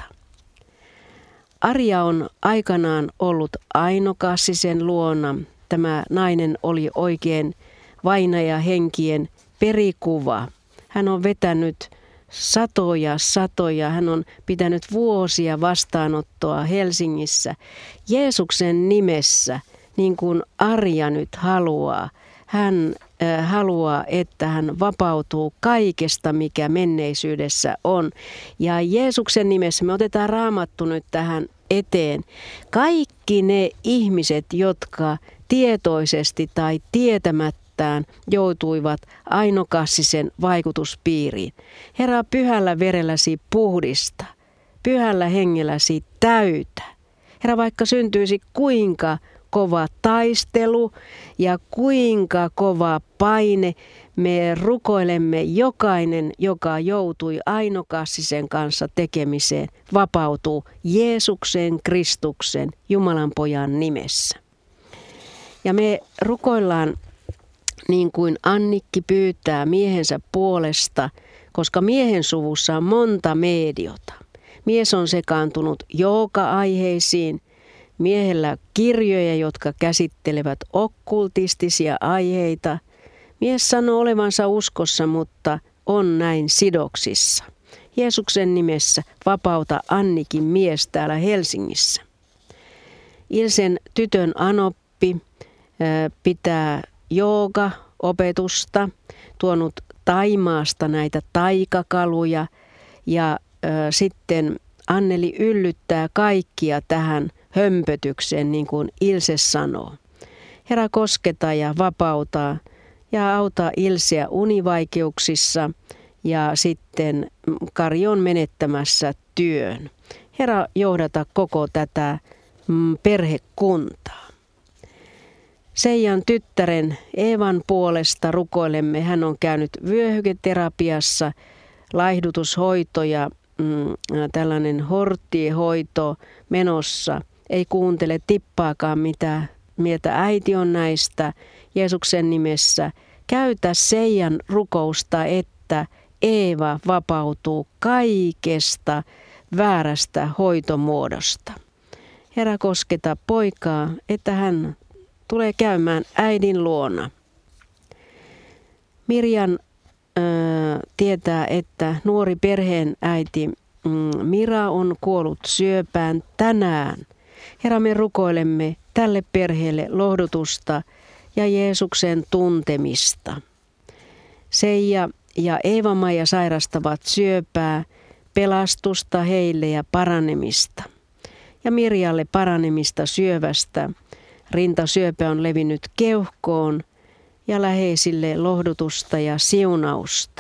Arja on aikanaan ollut Aino Kassisen luona. Tämä nainen oli oikein vainaja henkien perikuva. Hän on vetänyt satoja, satoja. Hän on pitänyt vuosia vastaanottoa Helsingissä. Jeesuksen nimessä, niin kuin Arja nyt haluaa, hän äh, haluaa, että hän vapautuu kaikesta, mikä menneisyydessä on. Ja Jeesuksen nimessä me otetaan Raamattu nyt tähän eteen. Kaikki ne ihmiset, jotka tietoisesti tai tietämättään joutuivat Aino Kassisen vaikutuspiiriin. Herra, pyhällä verelläsi puhdista, pyhällä hengelläsi täytä. Herra, vaikka syntyisi kuinka kova taistelu ja kuinka kova paine, me rukoilemme jokainen, joka joutui Aino Kassisen kanssa tekemiseen, vapautuu Jeesuksen Kristuksen Jumalan pojan nimessä. Ja me rukoillaan niin kuin Annikki pyytää miehensä puolesta, koska miehen suvussa on monta mediota. Mies on sekaantunut jooga-aiheisiin, miehellä kirjoja, jotka käsittelevät okkultistisia aiheita. Mies sanoo olevansa uskossa, mutta on näin sidoksissa. Jeesuksen nimessä vapauta Annikin mies täällä Helsingissä. Ilsen tytön Anoppi pitää jooga-opetusta, tuonut Taimaasta näitä taikakaluja ja ö, sitten Anneli yllyttää kaikkia tähän hömpötykseen, niin kuin Ilse sanoo. Herra, kosketa ja vapauta ja auta Ilseä univaikeuksissa ja sitten Kari on menettämässä työn. Herra, johdata koko tätä mm, perhekuntaa. Seijan tyttären Eevan puolesta rukoilemme. Hän on käynyt vyöhyketerapiassa, laihdutushoito ja mm, tällainen horttiehoito menossa. Ei kuuntele tippaakaan, mitä mieltä äiti on näistä. Jeesuksen nimessä käytä Seijan rukousta, että Eeva vapautuu kaikesta väärästä hoitomuodosta. Herra, kosketa poikaa, että hän tulee käymään äidin luona. Mirjan ö, tietää, että nuori perheen äiti mm, Mira on kuollut syöpään tänään. Herra, me rukoilemme tälle perheelle lohdutusta ja Jeesuksen tuntemista. Seija ja Eeva-Maija sairastavat syöpää, pelastusta heille ja paranemista. Ja Mirjalle paranemista syövästä. Rintasyöpä on levinnyt keuhkoon ja läheisille lohdutusta ja siunausta.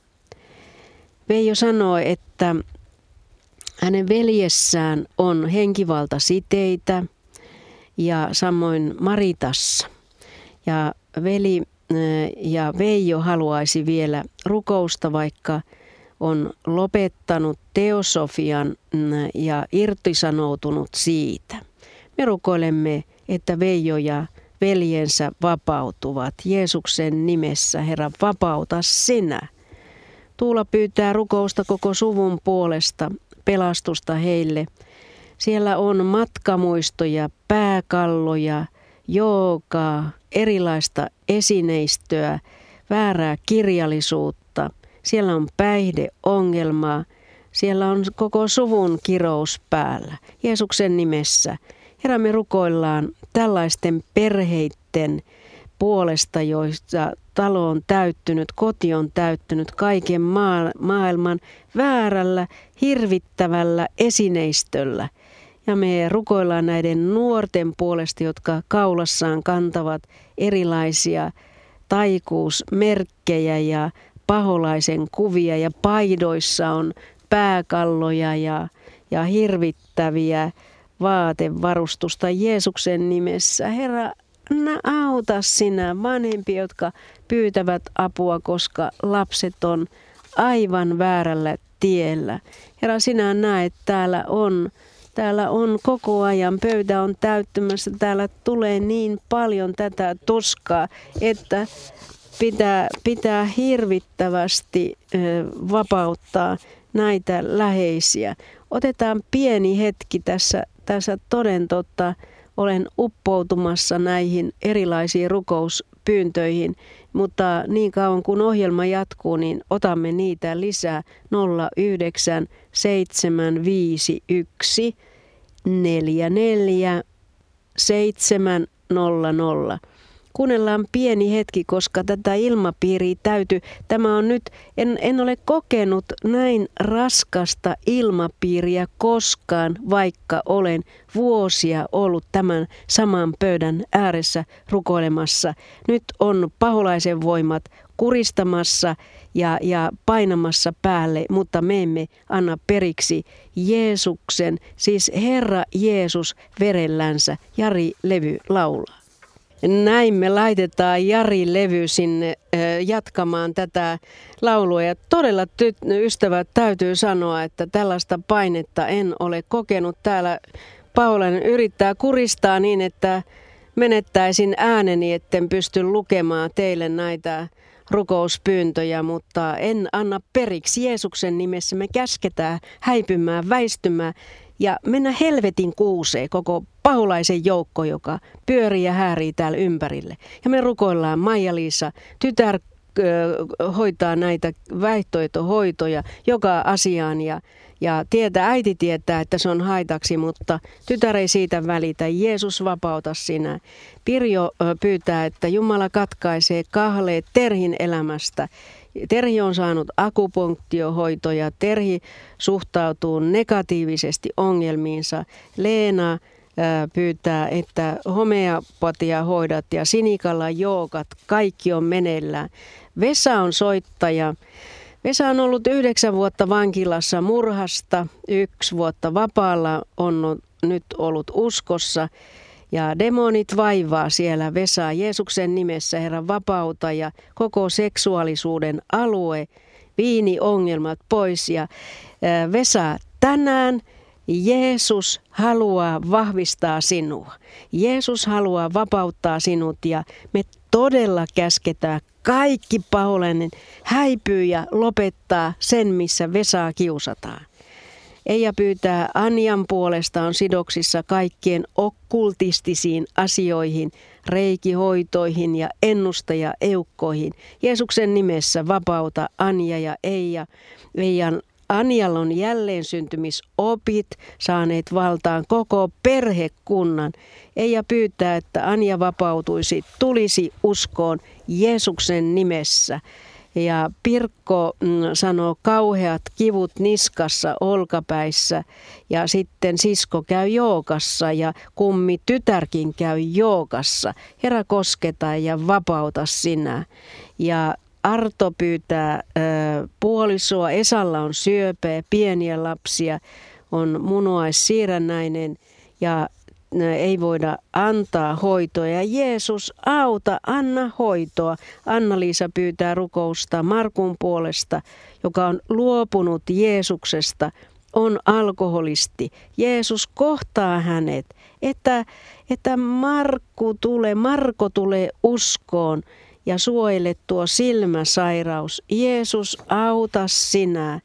Veijo sanoo, että hänen veljessään on henkivaltasiteitä ja samoin Maritassa. Ja veli ja Veijo haluaisi vielä rukousta, vaikka on lopettanut teosofian ja irtisanoutunut siitä. Me rukoilemme, että Veijo ja veljensä vapautuvat. Jeesuksen nimessä, Herra, vapauta sinä. Tuula pyytää rukousta koko suvun puolesta, pelastusta heille. Siellä on matkamuistoja, pääkalloja, joogaa, erilaista esineistöä, väärää kirjallisuutta. Siellä on päihdeongelmaa. Siellä on koko suvun kirous päällä. Jeesuksen nimessä. Herra, me rukoillaan tällaisten perheiden puolesta, joista talo on täyttynyt, koti on täyttynyt kaiken maa- maailman väärällä, hirvittävällä esineistöllä. Ja me rukoillaan näiden nuorten puolesta, jotka kaulassaan kantavat erilaisia taikuusmerkkejä ja paholaisen kuvia ja paidoissa on pääkalloja ja, ja hirvittäviä vaatevarustusta Jeesuksen nimessä. Herra, auta sinä vanhempia, jotka pyytävät apua, koska lapset on aivan väärällä tiellä. Herra, sinä näet, täällä on, täällä on koko ajan, pöytä on täyttymässä, täällä tulee niin paljon tätä tuskaa, että pitää, pitää hirvittävästi ö, vapauttaa näitä läheisiä. Otetaan pieni hetki tässä, tässä toden totta. Olen uppoutumassa näihin erilaisiin rukouspyyntöihin, mutta niin kauan kun ohjelma jatkuu, niin otamme niitä lisää nolla yhdeksän seitsemän viisi yksi neljä neljä seitsemän nolla nolla. Kuunnellaan pieni hetki, koska tätä ilmapiiriä täytyy. Tämä on nyt, en, en ole kokenut näin raskasta ilmapiiriä koskaan, vaikka olen vuosia ollut tämän saman pöydän ääressä rukoilemassa. Nyt on paholaisen voimat kuristamassa ja, ja painamassa päälle, mutta me emme anna periksi Jeesuksen, siis Herra Jeesus verellänsä. Jari Levy laulaa. Näin me laitetaan Jari Levy sinne jatkamaan tätä laulua. Ja todella tyt- ystävät täytyy sanoa, että tällaista painetta en ole kokenut. Täällä Paulainen yrittää kuristaa niin, että menettäisin ääneni, etten pysty lukemaan teille näitä rukouspyyntöjä, mutta en anna periksi. Jeesuksen nimessä me käsketään häipymään, väistymään ja mennä helvetin kuuseen koko paholaisen joukko, joka pyörii ja häärii täällä ympärille. Ja me rukoillaan, Maija-Liisa, tytär ö, hoitaa näitä vaihtoehtohoitoja joka asiaan ja, ja tietää, äiti tietää, että se on haitaksi, mutta tytär ei siitä välitä. Jeesus, vapauta sinä. Pirjo ö, pyytää, että Jumala katkaisee kahleet Terhin elämästä. Terhi on saanut akupunktiohoitoja, Terhi suhtautuu negatiivisesti ongelmiinsa. Leena pyytää, että homeopatia hoidat ja Sinikalla joogat, kaikki on meneillään. Vesa on soittaja. Vesa on ollut yhdeksän vuotta vankilassa murhasta, yksi vuotta vapaalla, on nyt ollut uskossa. Ja demonit vaivaa siellä Vesaa Jeesuksen nimessä, Herran vapauta ja koko seksuaalisuuden alue, viiniongelmat pois. Ja Vesa, tänään Jeesus haluaa vahvistaa sinua. Jeesus haluaa vapauttaa sinut ja me todella käsketään kaikki paholainen häipyy ja lopettaa sen, missä Vesaa kiusataan. Eija pyytää Anjan puolesta on sidoksissa kaikkien okkultistisiin asioihin, reikihoitoihin ja ennustajaeukkoihin. Jeesuksen nimessä vapauta Anja ja Eija. Eijan Anjalla on jälleen syntymisopit saaneet valtaan koko perhekunnan. Eija pyytää, että Anja vapautuisi, tulisi uskoon Jeesuksen nimessä. Ja Pirkko mm, sanoo kauheat kivut niskassa, olkapäissä ja sitten sisko käy joogassa ja kummi tytärkin käy joogassa. Herra kosketa ja vapauta sinä. Ja Arto pyytää ö, puolisoa, Esalla on syöpeä, pieniä lapsia, on munuaissiirrännäinen ja ei voida antaa hoitoa. Ja Jeesus, auta, anna hoitoa. Anna-Liisa pyytää rukousta Markun puolesta, joka on luopunut Jeesuksesta, on alkoholisti. Jeesus kohtaa hänet, että, että Markku tulee, Marko tulee uskoon ja suojele tuo silmäsairaus. Jeesus, auta sinä.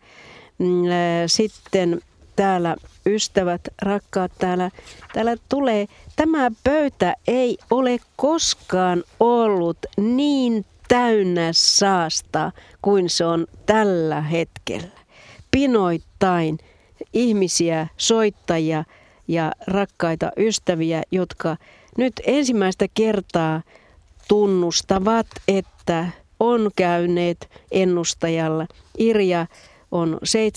Sitten täällä ystävät, rakkaat, täällä, täällä tulee, tämä pöytä ei ole koskaan ollut niin täynnä saasta kuin se on tällä hetkellä. Pinoittain ihmisiä, soittajia ja rakkaita ystäviä, jotka nyt ensimmäistä kertaa tunnustavat, että on käyneet ennustajalla. Irja on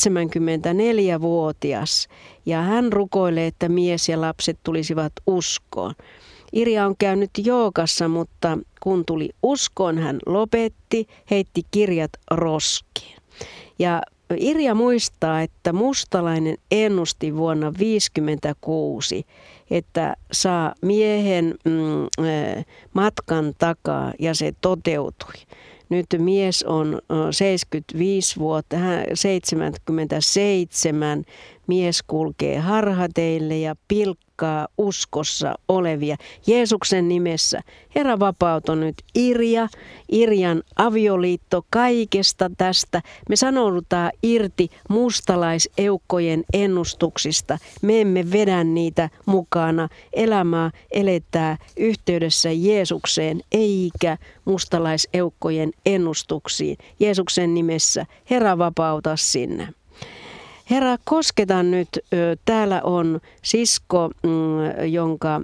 seitsemänkymmentäneljävuotias ja hän rukoilee, että mies ja lapset tulisivat uskoon. Irja on käynyt joogassa, mutta kun tuli uskoon, hän lopetti, heitti kirjat roskiin. Ja Irja muistaa, että mustalainen ennusti vuonna tuhatyhdeksänsataaviisikymmentäkuusi, että saa miehen mm, matkan takaa ja se toteutui. Nyt mies on seitsemänkymmentäviisi vuotta, seitsemänkymmentäseitsemän. Mies kulkee harhateille ja pilkkaa uskossa olevia. Jeesuksen nimessä Herra vapauta nyt Irja, Irjan avioliitto kaikesta tästä. Me sanoudutaan irti mustalaiseukkojen ennustuksista. Me emme vedä niitä mukana. Elämää eletään yhteydessä Jeesukseen eikä mustalaiseukkojen ennustuksiin. Jeesuksen nimessä Herra vapauta sinne. Herra, kosketa nyt. Täällä on sisko, jonka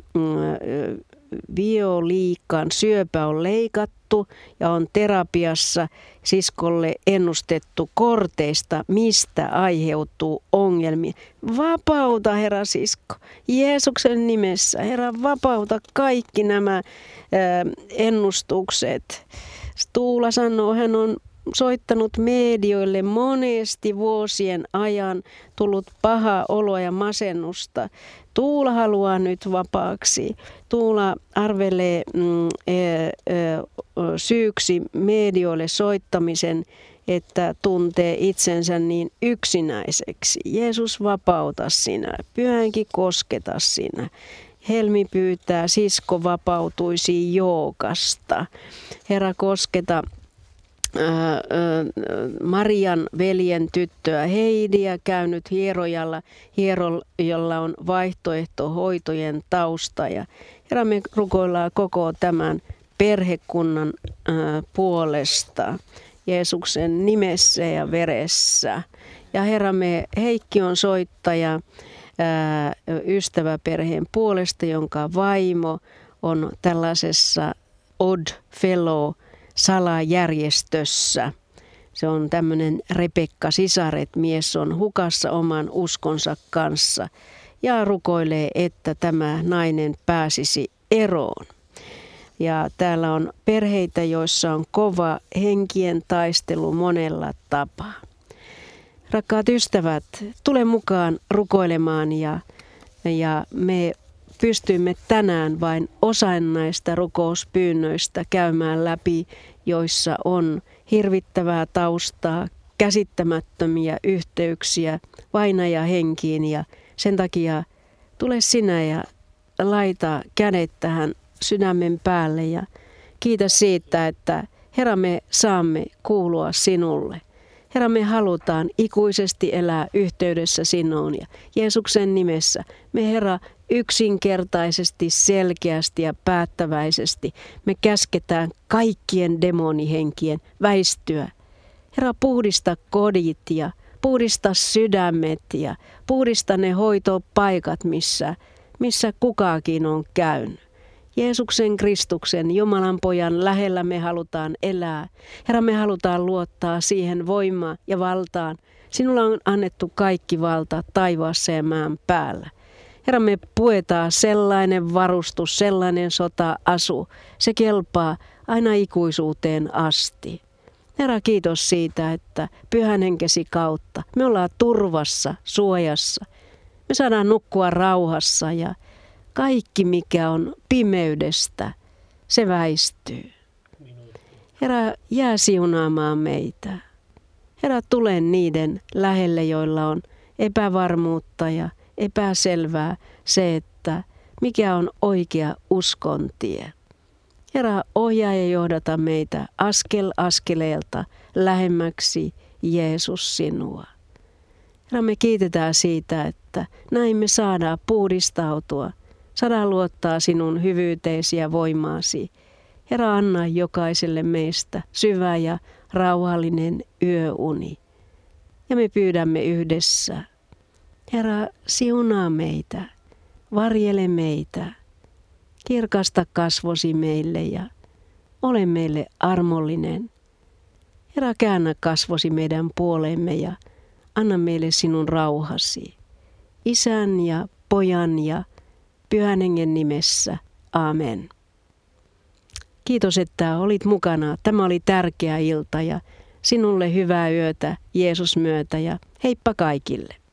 violiikan syöpä on leikattu ja on terapiassa. Siskolle ennustettu korteista, mistä aiheutuu ongelmia. Vapauta, Herra, sisko. Jeesuksen nimessä, Herra, vapauta kaikki nämä ennustukset. Tuula sanoo, hän on soittanut medioille monesti vuosien ajan, tullut pahaa oloa ja masennusta. Tuula haluaa nyt vapaaksi. Tuula arvelee mm, e, e, syyksi medioille soittamisen, että tuntee itsensä niin yksinäiseksi. Jeesus, vapauta sinä. Pyhänkin kosketa sinä. Helmi pyytää, sisko vapautuisi jookasta. Herra, kosketa Marian veljen tyttöä Heidiä, käynyt hierojalla, hierojalla on vaihtoehtohoitojen tausta. Ja Herra, me rukoillaan koko tämän perhekunnan puolesta Jeesuksen nimessä ja veressä. Ja Herra, me Heikki on soittaja ystäväperheen puolesta, jonka vaimo on tällaisessa Odd Fellow salajärjestössä. Se on tämmöinen Rebekka Sisaret, mies on hukassa oman uskonsa kanssa ja rukoilee, että tämä nainen pääsisi eroon. Ja täällä on perheitä, joissa on kova henkien taistelu monella tapaa. Rakkaat ystävät, tule mukaan rukoilemaan ja, ja me pystyimme tänään vain osan näistä rukouspyynnöistä käymään läpi, joissa on hirvittävää taustaa, käsittämättömiä yhteyksiä vainajahenkiin, ja sen takia tule sinä ja laita kädet tähän sydämen päälle ja kiitä siitä, että Herra, me saamme kuulua sinulle. Herra, me halutaan ikuisesti elää yhteydessä sinuun ja Jeesuksen nimessä me, Herra, yksinkertaisesti, selkeästi ja päättäväisesti me käsketään kaikkien demonihenkien väistyä. Herra, puhdista kodit ja puhdista sydämet ja puhdista ne hoitopaikat, missä, missä kukakin on käynyt. Jeesuksen Kristuksen, Jumalan pojan lähellä me halutaan elää. Herra, me halutaan luottaa siihen voimaan ja valtaan. Sinulla on annettu kaikki valta taivaassa ja maan päällä. Herra, me puetaan sellainen varustus, sellainen sota-asu. Se kelpaa aina ikuisuuteen asti. Herra, kiitos siitä, että Pyhän Henkesi kautta me ollaan turvassa, suojassa. Me saadaan nukkua rauhassa ja kaikki, mikä on pimeydestä, se väistyy. Herra, jää siunaamaan meitä. Herra, tule niiden lähelle, joilla on epävarmuutta ja epäselvää se, että mikä on oikea uskontie. Herra, ohjaa ja johdata meitä askel askeleelta lähemmäksi Jeesus sinua. Herra, me kiitetään siitä, että näin me saadaan puhdistautua. Saadaan luottaa sinun hyvyyteesi ja voimaasi. Herra, anna jokaiselle meistä syvä ja rauhallinen yöuni. Ja me pyydämme yhdessä. Herra, siunaa meitä, varjele meitä, kirkasta kasvosi meille ja ole meille armollinen. Herra, käännä kasvosi meidän puoleemme ja anna meille sinun rauhasi. Isän ja Pojan ja Pyhän Hengen nimessä. Amen. Kiitos, että olit mukana. Tämä oli tärkeä ilta ja sinulle hyvää yötä Jeesus myötä ja heippa kaikille.